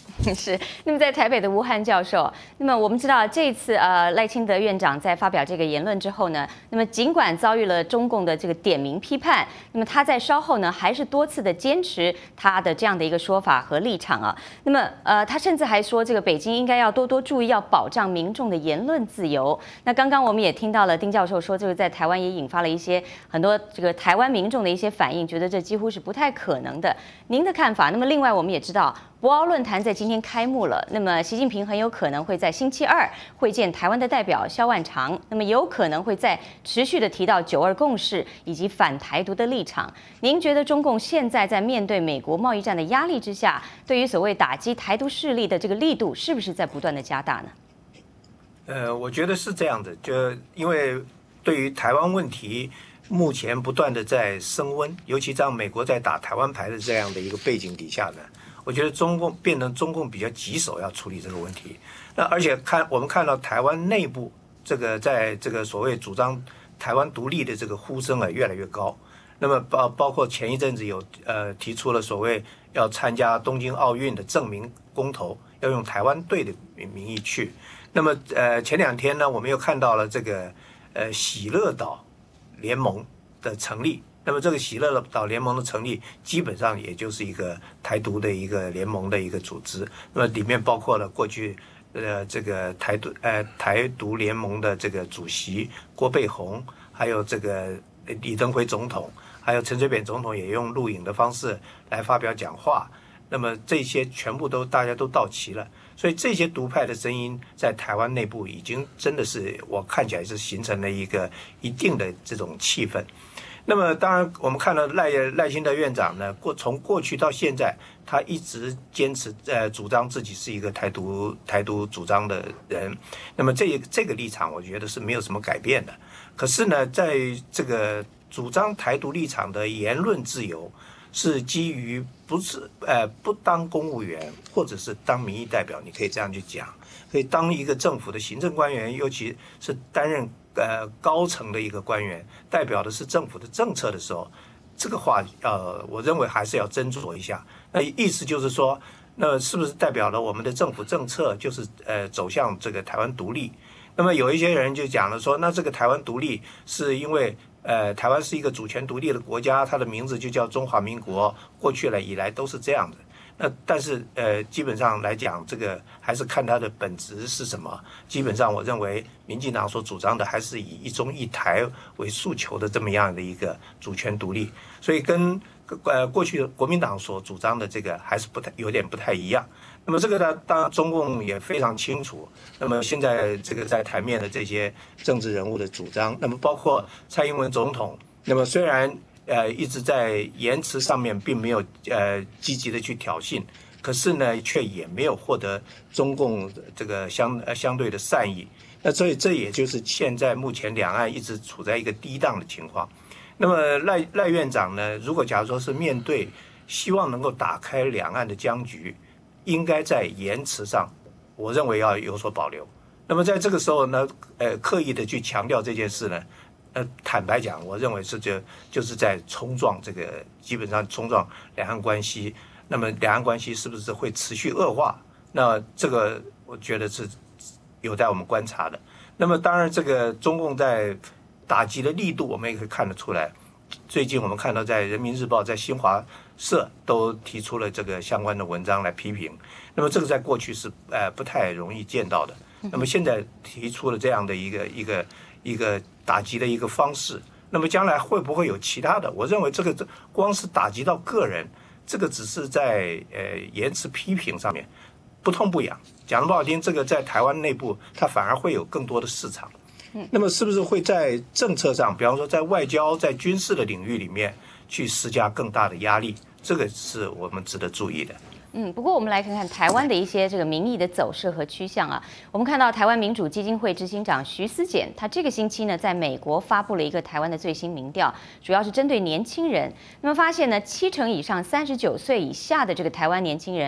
是，那么在台北的吴汉教授，那么我们知道这一次呃赖清德院长在发表这个言论之后呢，那么尽管遭遇了中共的这个点名批判，那么他在稍后呢还是多次的坚持他的这样的一个说法和立场啊。那么呃他甚至还说这个北京应该要多多注意，要保障民众的言论自由。那刚刚我们也听到了丁教授说，这个在台湾也引发了一些很多这个台湾民众的一些反应，觉得这几乎是不太可能的。您的看法？那么另外我们也知道。博鳌论坛在今天开幕了，那么习近平很有可能会在星期二会见台湾的代表萧万长，那么有可能会再持续的提到九二共识以及反台独的立场。您觉得中共现在在面对美国贸易战的压力之下，对于所谓打击台独势力的这个力度，是不是在不断的加大呢？ 呃，我觉得是这样的，就因为对于台湾问题。目前不断的在升温，尤其在美国在打台湾牌的这样的一个背景底下呢，我觉得中共变成中共比较棘手要处理这个问题。那而且看我们看到台湾内部这个在这个所谓主张台湾独立的这个呼声啊越来越高。那么包包括前一阵子有呃提出了所谓要参加东京奥运的证明公投，要用台湾队的名义去。那么呃前两天呢，我们又看到了这个呃喜乐岛联盟的成立，那么这个喜乐岛联盟的成立，基本上也就是一个台独的一个联盟的一个组织。那么里面包括了过去呃这个台独呃台独联盟的这个主席郭背红，还有这个李登辉总统，还有陈水扁总统也用录影的方式来发表讲话。那么这些全部都大家都到齐了，所以这些独派的声音在台湾内部已经真的是我看起来是形成了一个一定的这种气氛。那么当然我们看到赖赖清德院长呢，过从过去到现在，他一直坚持呃主张自己是一个台独台独主张的人，那么这这个立场我觉得是没有什么改变的。可是呢，在这个主张台独立场的言论自由。是基于不是呃不当公务员或者是当民意代表，你可以这样去讲，可以当一个政府的行政官员，尤其是担任呃高层的一个官员，代表的是政府的政策的时候，这个话呃我认为还是要斟酌一下。那意思就是说，那是不是代表了我们的政府政策就是呃走向这个台湾独立？那么有一些人就讲了说，那这个台湾独立是因为。呃，台湾是一个主权独立的国家，它的名字就叫中华民国，过去了以来都是这样的。那但是呃，基本上来讲，这个还是看它的本质是什么。基本上，我认为民进党所主张的还是以一中一台为诉求的这么样的一个主权独立，所以跟呃过去国民党所主张的这个还是不太有点不太一样。那么这个呢，当然中共也非常清楚。那么现在这个在台面的这些政治人物的主张，那么包括蔡英文总统，那么虽然呃一直在言辞上面并没有呃积极的去挑衅，可是呢，却也没有获得中共这个相呃相对的善意。那所以这也就是现在目前两岸一直处在一个低档的情况。那么赖赖院长呢，如果假如说是面对希望能够打开两岸的僵局，应该在言辞上，我认为要有所保留。那么在这个时候呢，呃，刻意的去强调这件事呢，呃，坦白讲，我认为是就就是在冲撞这个，基本上冲撞两岸关系。那么两岸关系是不是会持续恶化？那这个我觉得是有待我们观察的。那么当然，这个中共在打击的力度，我们也可以看得出来。最近我们看到，在人民日报、在新华社都提出了这个相关的文章来批评。那么这个在过去是呃不太容易见到的。那么现在提出了这样的一个一个一个打击的一个方式。那么将来会不会有其他的？我认为这个光是打击到个人，这个只是在呃言辞批评上面不痛不痒。讲得不好听，这个在台湾内部它反而会有更多的市场。那么是不是会在政策上，比方说在外交、在军事的领域里面去施加更大的压力？这个是我们值得注意的。 嗯，不过我们来看看台湾的一些这个民意的走势和趋向啊。我们看到台湾民主基金会执行长徐思俭，他这个星期呢在美国发布了一个台湾的最新民调，主要是针对年轻人。那么发现呢，七成以上三十九岁以下的这个台湾年轻人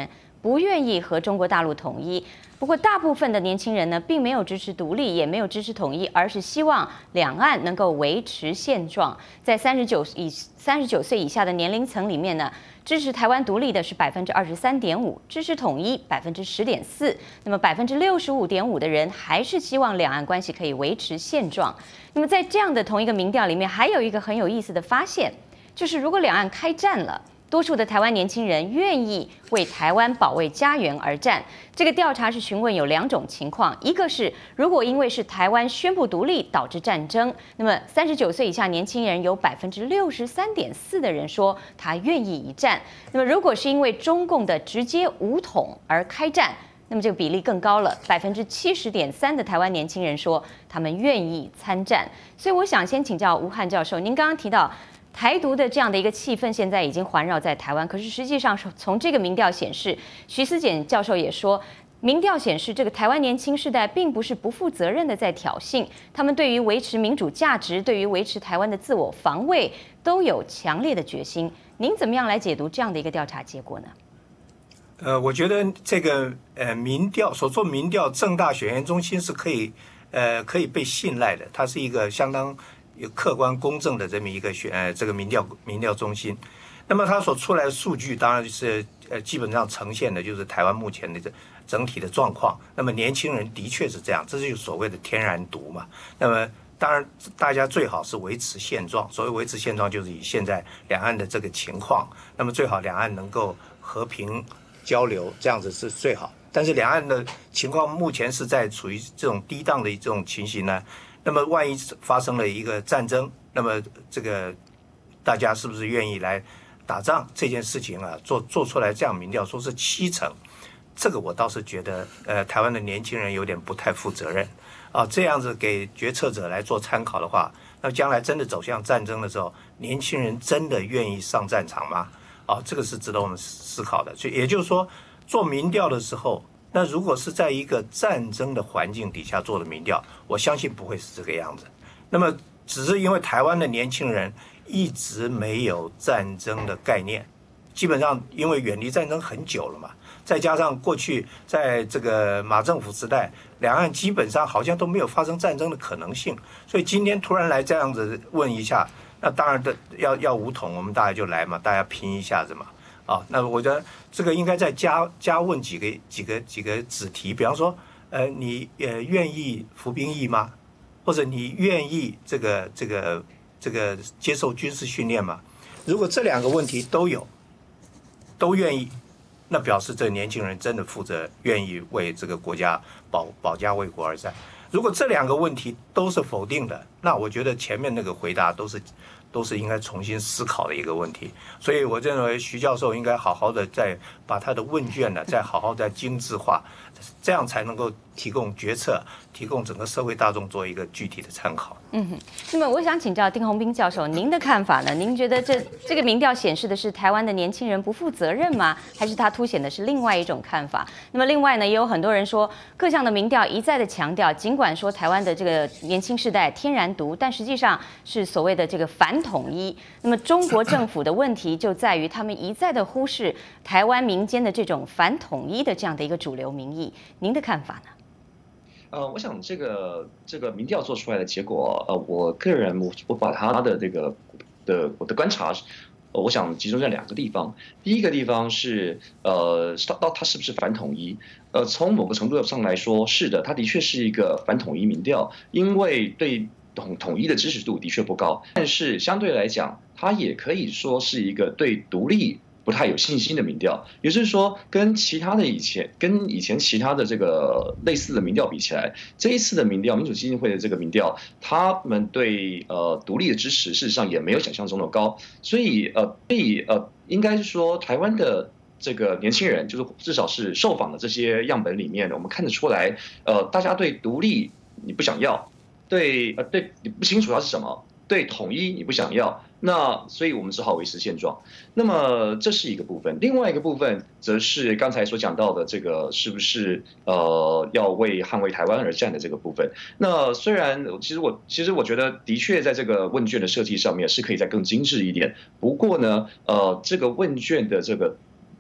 不愿意和中国大陆统一。不过，大部分的年轻人呢，并没有支持独立，也没有支持统一，而是希望两岸能够维持现状。在三十九以三十九岁以下的年龄层里面呢，支持台湾独立的是百分之二十三点五，支持统一百分之十点四。那么百分之六十五点五的人还是希望两岸关系可以维持现状。那么在这样的同一个民调里面，还有一个很有意思的发现，就是如果两岸开战了，多数的台湾年轻人愿意为台湾保卫家园而战。这个调查是询问有两种情况，一个是如果因为是台湾宣布独立导致战争，那么三十九岁以下年轻人有百分之六十三点四的人说他愿意一战。那么如果是因为中共的直接武统而开战，那么这个比例更高了，百分之七十点三的台湾年轻人说他们愿意参战。所以我想先请教吴汉教授，您刚刚提到台独的这样的一个气氛现在已经环绕在台湾，可是实际上从这个民调显示，徐思俭教授也说，民调显示这个台湾年轻世代并不是不负责任的在挑衅，他们对于维持民主价值，对于维持台湾的自我防卫都有强烈的决心。您怎么样来解读这样的一个调查结果呢？ 呃，我觉得这个呃民调所做民调，政大选研中心是可以呃可以被信赖的，它是一个相当有客观公正的这么一个选呃这个民调民调中心。那么它所出来的数据当然是呃基本上呈现的就是台湾目前的这整体的状况。那么年轻人的确是这样，这就是所谓的天然独嘛。那么当然大家最好是维持现状，所谓维持现状就是以现在两岸的这个情况，那么最好两岸能够和平交流，这样子是最好。但是两岸的情况目前是在处于这种低档的这种情形呢，那么万一发生了一个战争，那么这个大家是不是愿意来打仗这件事情啊，做做出来这样民调说是七成，这个我倒是觉得呃台湾的年轻人有点不太负责任啊，这样子给决策者来做参考的话，那将来真的走向战争的时候，年轻人真的愿意上战场吗？啊，这个是值得我们思考的。所以也就是说，做民调的时候，那如果是在一个战争的环境底下做的民调，我相信不会是这个样子。那么只是因为台湾的年轻人一直没有战争的概念，基本上因为远离战争很久了嘛，再加上过去在这个马政府时代，两岸基本上好像都没有发生战争的可能性，所以今天突然来这样子问一下，那当然的要要武统，我们大家就来嘛，大家拼一下子嘛。啊，那我觉得这个应该再加加问几个几个几个子题，比方说，呃，你呃愿意服兵役吗？或者你愿意这个这个这个接受军事训练吗？如果这两个问题都有，都愿意，那表示这年轻人真的负责，愿意为这个国家保保家卫国而战。如果这两个问题都是否定的，那我觉得前面那个回答都是都是应该重新思考的一个问题。所以我认为徐教授应该好好的再把他的问卷呢，再好好再精致化，这样才能够提供决策，提供整个社会大众做一个具体的参考。 嗯哼，那么我想请教丁宏斌教授，您的看法呢？您觉得这这个民调显示的是台湾的年轻人不负责任吗？还是它凸显的是另外一种看法？那么另外呢，也有很多人说，各项的民调一再的强调，尽管说台湾的这个年轻世代天然独，但实际上是所谓的这个反统一。那么中国政府的问题就在于他们一再的忽视台湾民间的这种反统一的这样的一个主流民意。您的看法呢？ 呃，我想这个这个民调做出来的结果，呃，我个人我我把它的这个的我的观察，呃，我想集中在两个地方。第一个地方是呃，到它是不是反统一？呃，从某个程度上来说，是的，它的确是一个反统一民调，因为对统统一的支持度的确不高，但是相对来讲，它也可以说是一个对独立不太有信心的民调，也就是说，跟其他的以前跟以前其他的这个类似的民调比起来，这一次的民调，民主基金会的这个民调，他们对呃独立的支持，事实上也没有想象中的高，所以呃，所以呃，应该是说台湾的这个年轻人，就是至少是受访的这些样本里面，我们看得出来，呃，大家对独立你不想要，对呃对你不清楚它是什么，对统一你不想要。那所以我们只好维持现状。那么这是一个部分，另外一个部分则是刚才所讲到的这个是不是呃要为捍卫台湾而战的这个部分。那虽然其实我其实我觉得的确在这个问卷的设计上面是可以再更精致一点。不过呢，呃，这个问卷的这个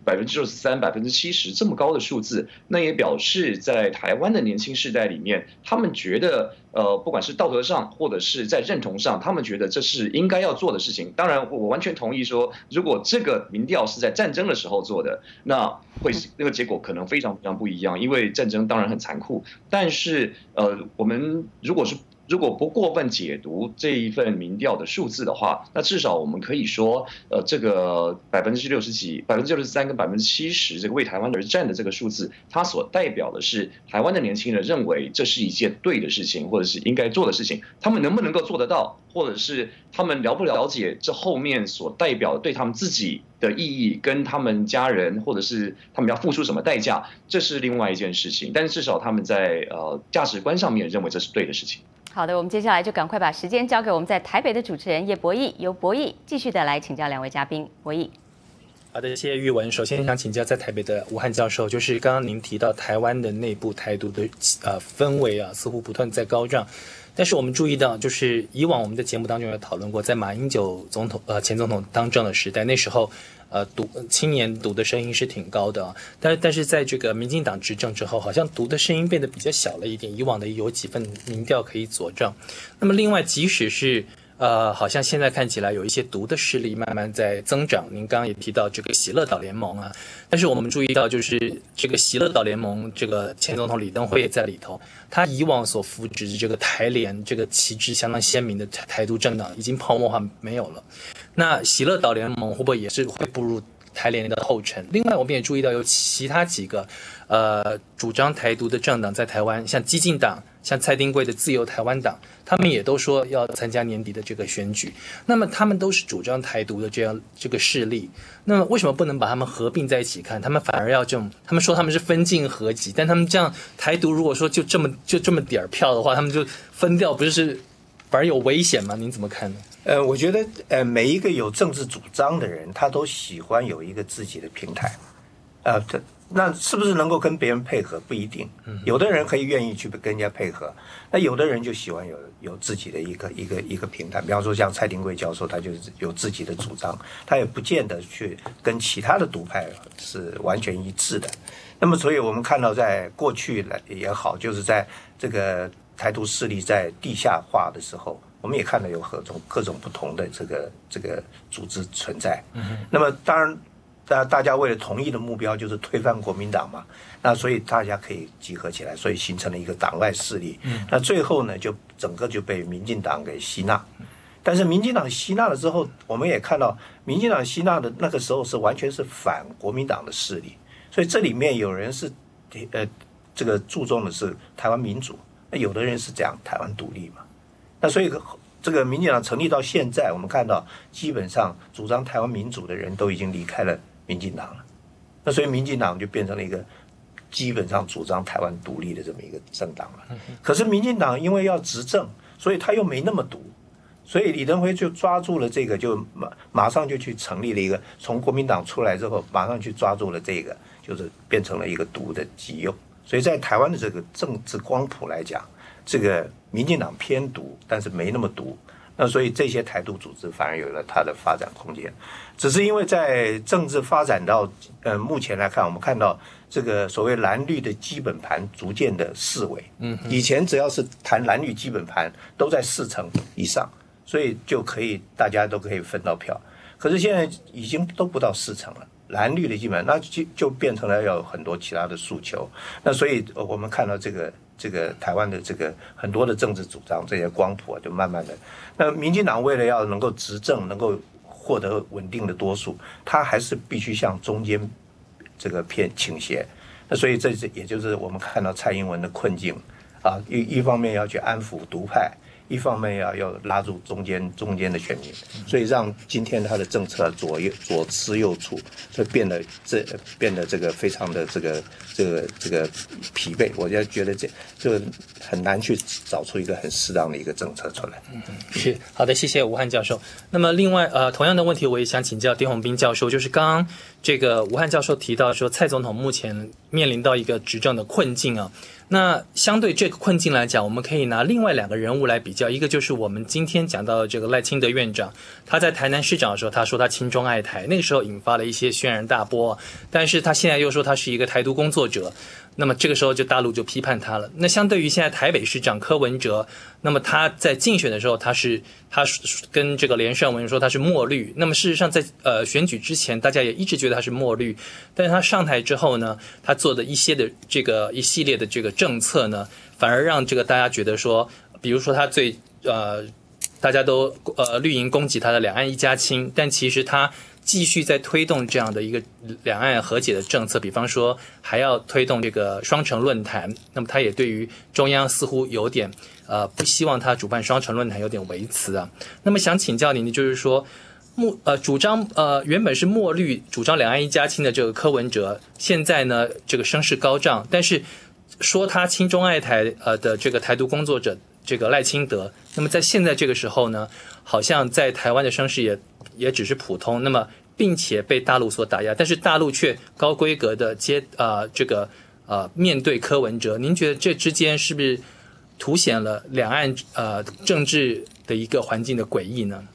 百分之六十三、百分之七十这么高的数字，那也表示在台湾的年轻世代里面，他们觉得呃，不管是道德上或者是在认同上，他们觉得这是应该要做的事情。当然，我完全同意说，如果这个民调是在战争的时候做的，那会那个结果可能非常非常不一样，因为战争当然很残酷。但是呃，我们如果是如果不过分解读这一份民调的数字的话，那至少我们可以说，呃，这个百分之六十几、百分之六十三跟百分之七十这个为台湾而战的这个数字，它所代表的是台湾的年轻人认为这是一件对的事情，或者是应该做的事情。他们能不能够做得到，或者是他们了不了解这后面所代表对他们自己的意义，跟他们家人或者是他们要付出什么代价，这是另外一件事情。但是至少他们在呃价值观上面认为这是对的事情。 好的，我们接下来就赶快把时间交给我们在台北的主持人叶博弈，由博弈继续的来请教两位嘉宾。博弈。 好的，谢谢玉文。首先想请教在台北的吴汉教授，就是刚刚您提到台湾的内部台独的呃氛围啊，似乎不断在高涨。但是我们注意到，就是以往我们的节目当中有讨论过，在马英九总统呃前总统当政的时代，那时候呃独青年独的声音是挺高的啊，但但是在这个民进党执政之后，好像独的声音变得比较小了一点，以往的有几份民调可以佐证。那么另外，即使是呃，好像现在看起来有一些独的势力慢慢在增长。您刚刚也提到这个喜乐岛联盟啊，但是我们注意到，就是这个喜乐岛联盟，这个前总统李登辉也在里头。他以往所扶植的这个台联，这个旗帜相当鲜明的台台独政党，已经泡沫化没有了。那喜乐岛联盟会不会也是会步入台联的后尘？另外，我们也注意到有其他几个呃主张台独的政党在台湾，像基进党。像蔡丁贵的自由台湾党，他们也都说要参加年底的这个选举。那么他们都是主张台独的这样这个势力。那么为什么不能把他们合并在一起看？他们反而要这种，他们说他们是分进合集，但他们这样台独如果说就这么就这么点儿票的话，他们就分掉，不是反而有危险吗？您怎么看呢？ 呃，我觉得呃每一个有政治主张的人，他都喜欢有一个自己的平台，呃，他。那是不是能够跟别人配合不一定，有的人可以愿意去跟人家配合，那有的人就喜欢有有自己的一个一个一个平台，比方说像蔡丁贵教授，他就是有自己的主张，他也不见得去跟其他的独派是完全一致的。那么，所以我们看到在过去也好，就是在这个台独势力在地下化的时候，我们也看到有各种各种不同的这个这个组织存在。那么当然。那大家为了统一的目标就是推翻国民党嘛，那所以大家可以集合起来，所以形成了一个党外势力。那最后呢，就整个就被民进党给吸纳。但是民进党吸纳了之后，我们也看到民进党吸纳的那个时候是完全是反国民党的势力，所以这里面有人是呃这个注重的是台湾民主，那有的人是讲台湾独立嘛。那所以这个民进党成立到现在，我们看到基本上主张台湾民主的人都已经离开了民进党了，那所以民进党就变成了一个基本上主张台湾独立的这么一个政党了。可是民进党因为要执政，所以他又没那么独，所以李登辉就抓住了这个，就马马上就去成立了一个，从国民党出来之后，马上去抓住了这个，就是变成了一个独的极右。所以在台湾的这个政治光谱来讲，这个民进党偏独，但是没那么独。那所以这些台独组织反而有了它的发展空间，只是因为在政治发展到呃目前来看，我们看到这个所谓蓝绿的基本盘逐渐的式微。嗯，以前只要是谈蓝绿基本盘都在四成以上，所以就可以大家都可以分到票。可是现在已经都不到四成了，蓝绿的基本那就就变成了要有很多其他的诉求。那所以我们看到这个。这个台湾的这个很多的政治主张，这些光谱啊，就慢慢的，那民进党为了要能够执政，能够获得稳定的多数，他还是必须向中间这个偏倾斜。那所以这也就是我们看到蔡英文的困境啊，一一方面要去安抚独派，一方面要要拉住中间中间的选民，所以让今天他的政策左右左吃右绌，就变得这变得这个非常的这个这个这个疲惫。我就觉得这这很难去找出一个很适当的一个政策出来。 嗯，是好的，谢谢吴汉教授。那么另外呃，同样的问题我也想请教丁宏斌教授，就是刚刚这个吴汉教授提到说，蔡总统目前面临到一个执政的困境啊。 那相对这个困境来讲，我们可以拿另外两个人物来比较，一个就是我们今天讲到的这个赖清德院长，他在台南市长的时候，他说他亲中爱台，那个时候引发了一些轩然大波，但是他现在又说他是一个台独工作者，那么这个时候就大陆就批判他了。那相对于现在台北市长柯文哲，那么他在竞选的时候，他是他跟这个连胜文说他是墨绿，那么事实上在呃选举之前，大家也一直觉得他是墨绿，但是他上台之后呢，他做的一些的这个一系列的这个政策呢，反而让这个大家觉得说，比如说他最呃大家都呃绿营攻击他的两岸一家亲，但其实他继续在推动这样的一个两岸和解的政策，比方说还要推动这个双城论坛，那么他也对于中央似乎有点呃不希望他主办双城论坛有点维持啊。那么想请教您，就是说墨呃主张呃原本是墨绿主张两岸一家亲的这个柯文哲，现在呢这个声势高涨，但是说他亲中爱台呃的这个台独工作者这个赖清德，那么在现在这个时候呢，好像在台湾的声势也也只是普通，那么并且被大陆所打压，但是大陆却高规格的接呃这个呃面对柯文哲，您觉得这之间是不是凸显了两岸呃政治的一个环境的诡异呢？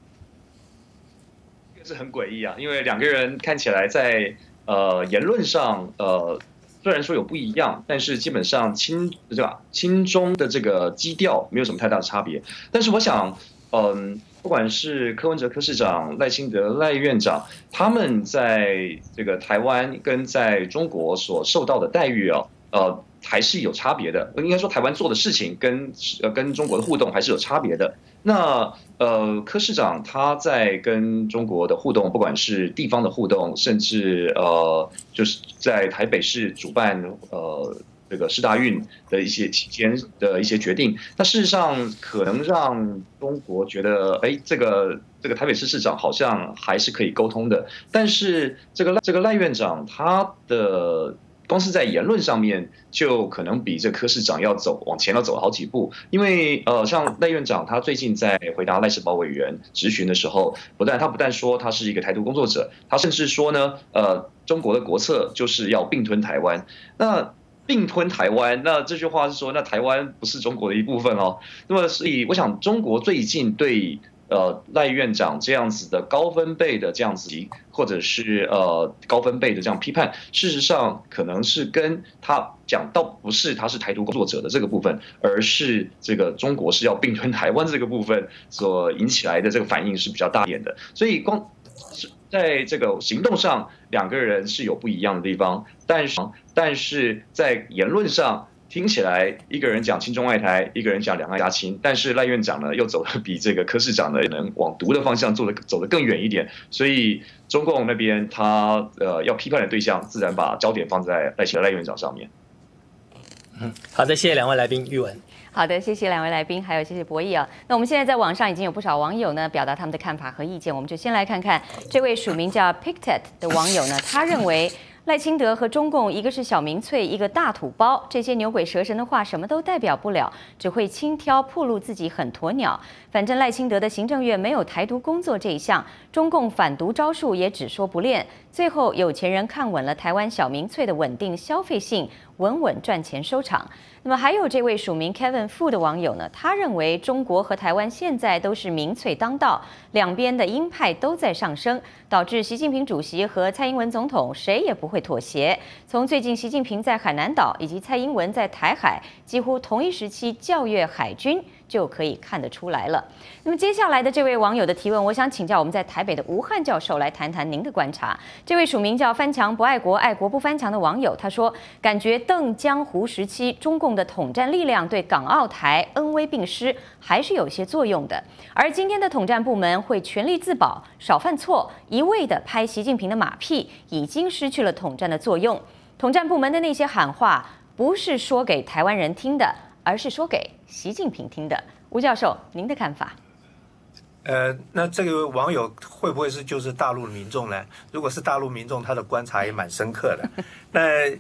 这个是很诡异啊，因为两个人看起来在呃言论上呃。虽然说有不一样，但是基本上亲对吧？亲中的这个基调没有什么太大的差别。但是我想，嗯，不管是柯文哲柯市长、赖清德赖院长，他们在这个台湾跟在中国所受到的待遇啊，呃，还是有差别的。应该说，台湾做的事情跟呃跟中国的互动还是有差别的。那呃，柯市长他在跟中国的互动，不管是地方的互动，甚至呃，就是在台北市主办呃这个世大运的一些期间的一些决定，那事实上可能让中国觉得，哎，这个这个台北市市长好像还是可以沟通的。但是这个这个赖院长他的。光是在言论上面，就可能比这柯市长要走往前要走好几步，因为呃，像赖院长他最近在回答赖世宝委员质询的时候，不但他不但说他是一个台独工作者，他甚至说呢，呃，中国的国策就是要并吞台湾。那并吞台湾，那这句话是说，那台湾不是中国的一部分哦。那么，所以我想，中国最近对。呃，赖院长这样子的高分贝的这样子，或者是呃高分贝的这样批判，事实上可能是跟他讲到不是他是台独工作者的这个部分，而是这个中国是要并吞台湾这个部分所引起来的这个反应是比较大一点的。所以光在这个行动上，两个人是有不一样的地方，但是但是在言论上。听起来一个人讲亲中爱台，一个人讲两岸一家亲，但是赖院长呢又走得比这个柯市长呢能往独的方向做的走得更远一点，所以中共那边他呃要批判的对象，自然把焦点放在赖清德赖院长上面。 嗯，好的，谢谢两位来宾，玉文。 好的，谢谢两位来宾，还有谢谢博弈啊。那我们现在在网上已经有不少网友呢表达他们的看法和意见，我们就先来看看这位署名叫 Pictet 的网友呢，他认为。赖清德和中共，一个是小民粹，一个大土包，这些牛鬼蛇神的话什么都代表不了，只会轻佻暴露自己很鸵鸟。反正赖清德的行政院没有台独工作这一项，中共反独招数也只说不练。最后有钱人看稳了台湾小民粹的稳定消费性，稳稳赚钱收场。那么还有这位署名 Kevin Fu 的网友呢，他认为中国和台湾现在都是民粹当道，两边的鹰派都在上升，导致习近平主席和蔡英文总统谁也不会妥协。从最近习近平在海南岛以及蔡英文在台海几乎同一时期校阅海军，就可以看得出来了。那么接下来的这位网友的提问，我想请教我们在台北的吴汉教授来谈谈您的观察。这位署名叫翻墙不爱国爱国不翻墙的网友，他说感觉邓江湖时期中共的统战力量对港澳台恩威并施还是有些作用的，而今天的统战部门会全力自保，少犯错，一味的拍习近平的马屁，已经失去了统战的作用。统战部门的那些喊话不是说给台湾人听的，而是说给习近平听的。吴教授，您的看法？ 呃，那这个网友会不会是就是大陆的民众呢？如果是大陆民众，他的观察也蛮深刻的。那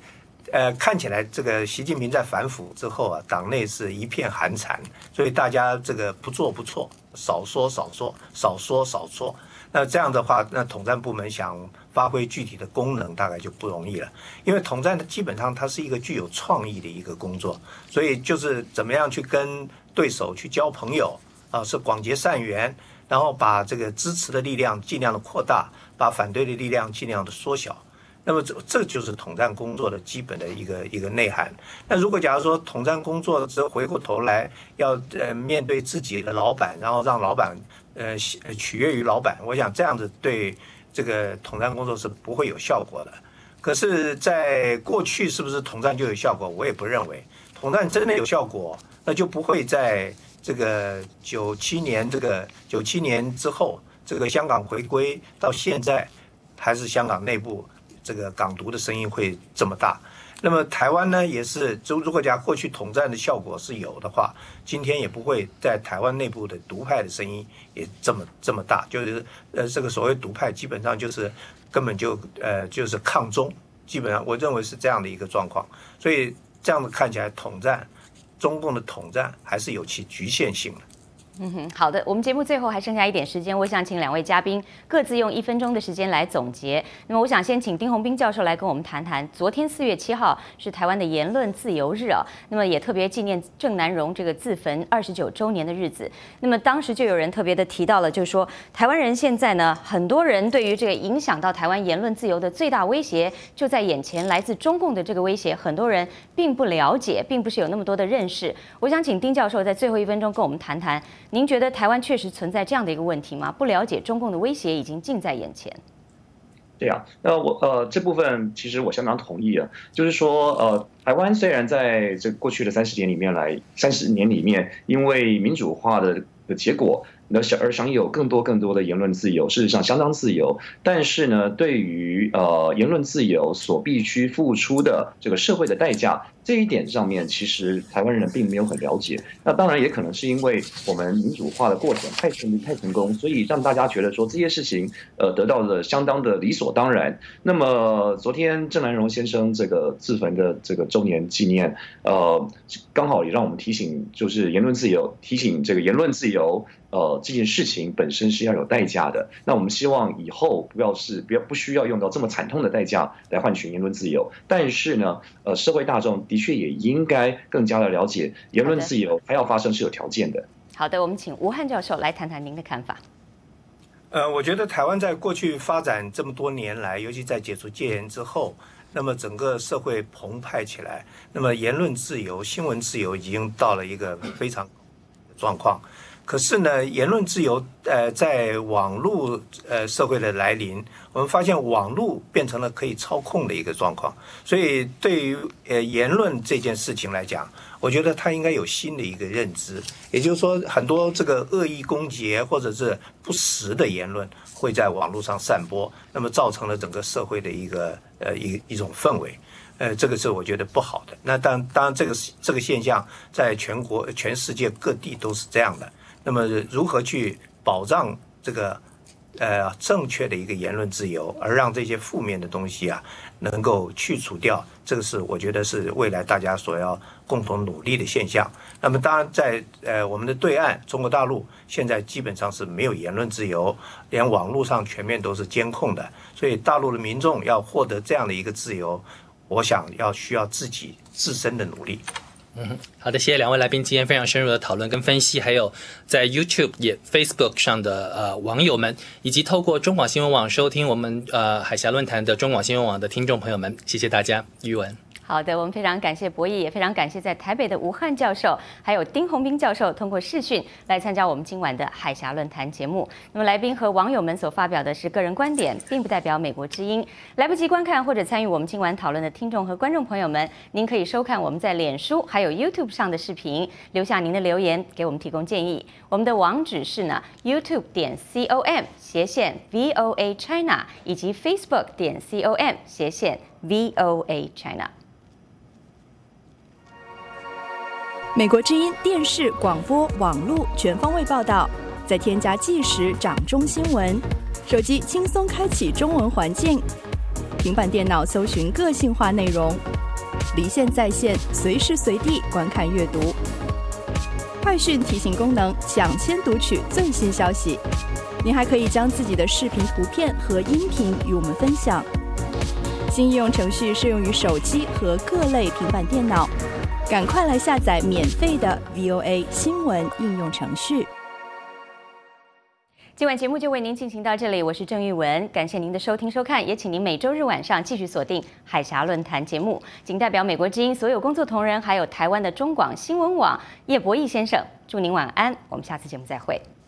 呃，看起来这个习近平在反腐之后啊，党内是一片寒蝉，所以大家这个不做不错，少说少说，少说少说。那这样的话，那统战部门想发挥具体的功能，大概就不容易了。因为统战基本上它是一个具有创意的一个工作，所以就是怎么样去跟对手去交朋友啊，是广结善缘，然后把这个支持的力量尽量的扩大，把反对的力量尽量的缩小。那么这这就是统战工作的基本的一个一个内涵。那如果假如说统战工作之后回过头来要呃面对自己的老板，然后让老板呃取悦于老板，我想这样子对这个统战工作是不会有效果的。可是，在过去是不是统战就有效果？我也不认为。统战真的有效果，那就不会在这个九七年这个九七年之后，这个香港回归到现在，还是香港内部这个港独的声音会这么大。那么台湾呢，也是，如果讲过去统战的效果是有的话，今天也不会在台湾内部的独派的声音也这么这么大。就是呃，这个所谓独派，基本上就是根本就呃就是抗中，基本上我认为是这样的一个状况。所以这样子看起来，统战，中共的统战还是有其局限性的。 嗯哼，好的，我们节目最后还剩下一点时间，我想请两位嘉宾各自用一分钟的时间来总结。那么，我想先请丁宏斌教授来跟我们谈谈，昨天四月七号是台湾的言论自由日啊，那么也特别纪念郑南榕这个自焚二十九周年的日子。那么当时就有人特别的提到了，就是说台湾人现在呢，很多人对于这个影响到台湾言论自由的最大威胁就在眼前，来自中共的这个威胁，很多人并不了解，并不是有那么多的认识。我想请丁教授在最后一分钟跟我们谈谈。您觉得台湾确实存在这样的一个问题吗？不了解中共的威胁已经近在眼前。 对啊，那我呃这部分其实我相当同意啊，就是说呃台湾虽然在这过去的三十年里面来三十年里面，因为民主化的的结果，而而享有更多更多的言论自由，事实上相当自由。但是呢，对于呃言论自由所必须付出的这个社会的代价，这一点上面，其实台湾人并没有很了解。那当然也可能是因为我们民主化的过程太顺利、太成功，所以让大家觉得说这些事情呃得到了相当的理所当然。那么昨天郑南榕先生这个自焚的这个周年纪念，呃，刚好也让我们提醒，就是言论自由，提醒这个言论自由。呃，这件事情本身是要有代价的。那我们希望以后不要是不要不需要用到这么惨痛的代价来换取言论自由。但是呢，呃，社会大众的确也应该更加的了解，言论自由它要发生是有条件的。 好的，我们请吴汉教授来谈谈您的看法。 呃，我觉得台湾在过去发展这么多年来，尤其在解除戒严之后，那么整个社会澎湃起来，那么言论自由、新闻自由已经到了一个非常状况。可是呢，言论自由，呃，在网络呃社会的来临，我们发现网络变成了可以操控的一个状况。所以，对于呃言论这件事情来讲，我觉得它应该有新的一个认知。也就是说，很多这个恶意攻击或者是不实的言论会在网络上散播，那么造成了整个社会的一个呃一一种氛围。呃，这个是我觉得不好的。那当当然，这个这个现象在全国、全世界各地都是这样的。那么如何去保障这个呃正确的一个言论自由，而让这些负面的东西啊能够去除掉，这个是我觉得是未来大家所要共同努力的现象。那么当然在呃我们的对岸中国大陆现在基本上是没有言论自由，连网络上全面都是监控的，所以大陆的民众要获得这样的一个自由，我想要需要自己自身的努力。 嗯，好的，谢谢两位来宾今天非常深入的讨论跟分析，还有在 YouTube 也 Facebook 上的呃网友们，以及透过中广新闻网收听我们呃海峡论坛的中广新闻网的听众朋友们，谢谢大家。玉文。 好的，我们非常感谢博弈，也非常感谢在台北的吴汉教授，还有丁宏斌教授通过视讯来参加我们今晚的海峡论坛节目。那么来宾和网友们所发表的是个人观点，并不代表美国之音。来不及观看或者参与我们今晚讨论的听众和观众朋友们，您可以收看我们在脸书还有 YouTube 上的视频，留下您的留言，给我们提供建议。我们的网址是呢 YouTube 点 com 斜线 V O A China 以及 Facebook 点 com 斜线 V O A China。 美国之音电视、广播、网络全方位报道，再添加即时掌中新闻，手机轻松开启中文环境，平板电脑搜寻个性化内容， 离线在线，随时随地观看阅读。快讯提醒功能，抢先读取最新消息。您还可以将自己的视频、图片和音频与我们分享。新应用程序适用于手机和各类平板电脑，赶快来下载免费的 V O A 新闻应用程序。 今晚节目就为您进行到这里，我是郑玉文，感谢您的收听收看，也请您每周日晚上继续锁定海峡论坛节目。仅代表美国之音所有工作同仁，还有台湾的中广新闻网叶博弈先生，祝您晚安，我们下次节目再会。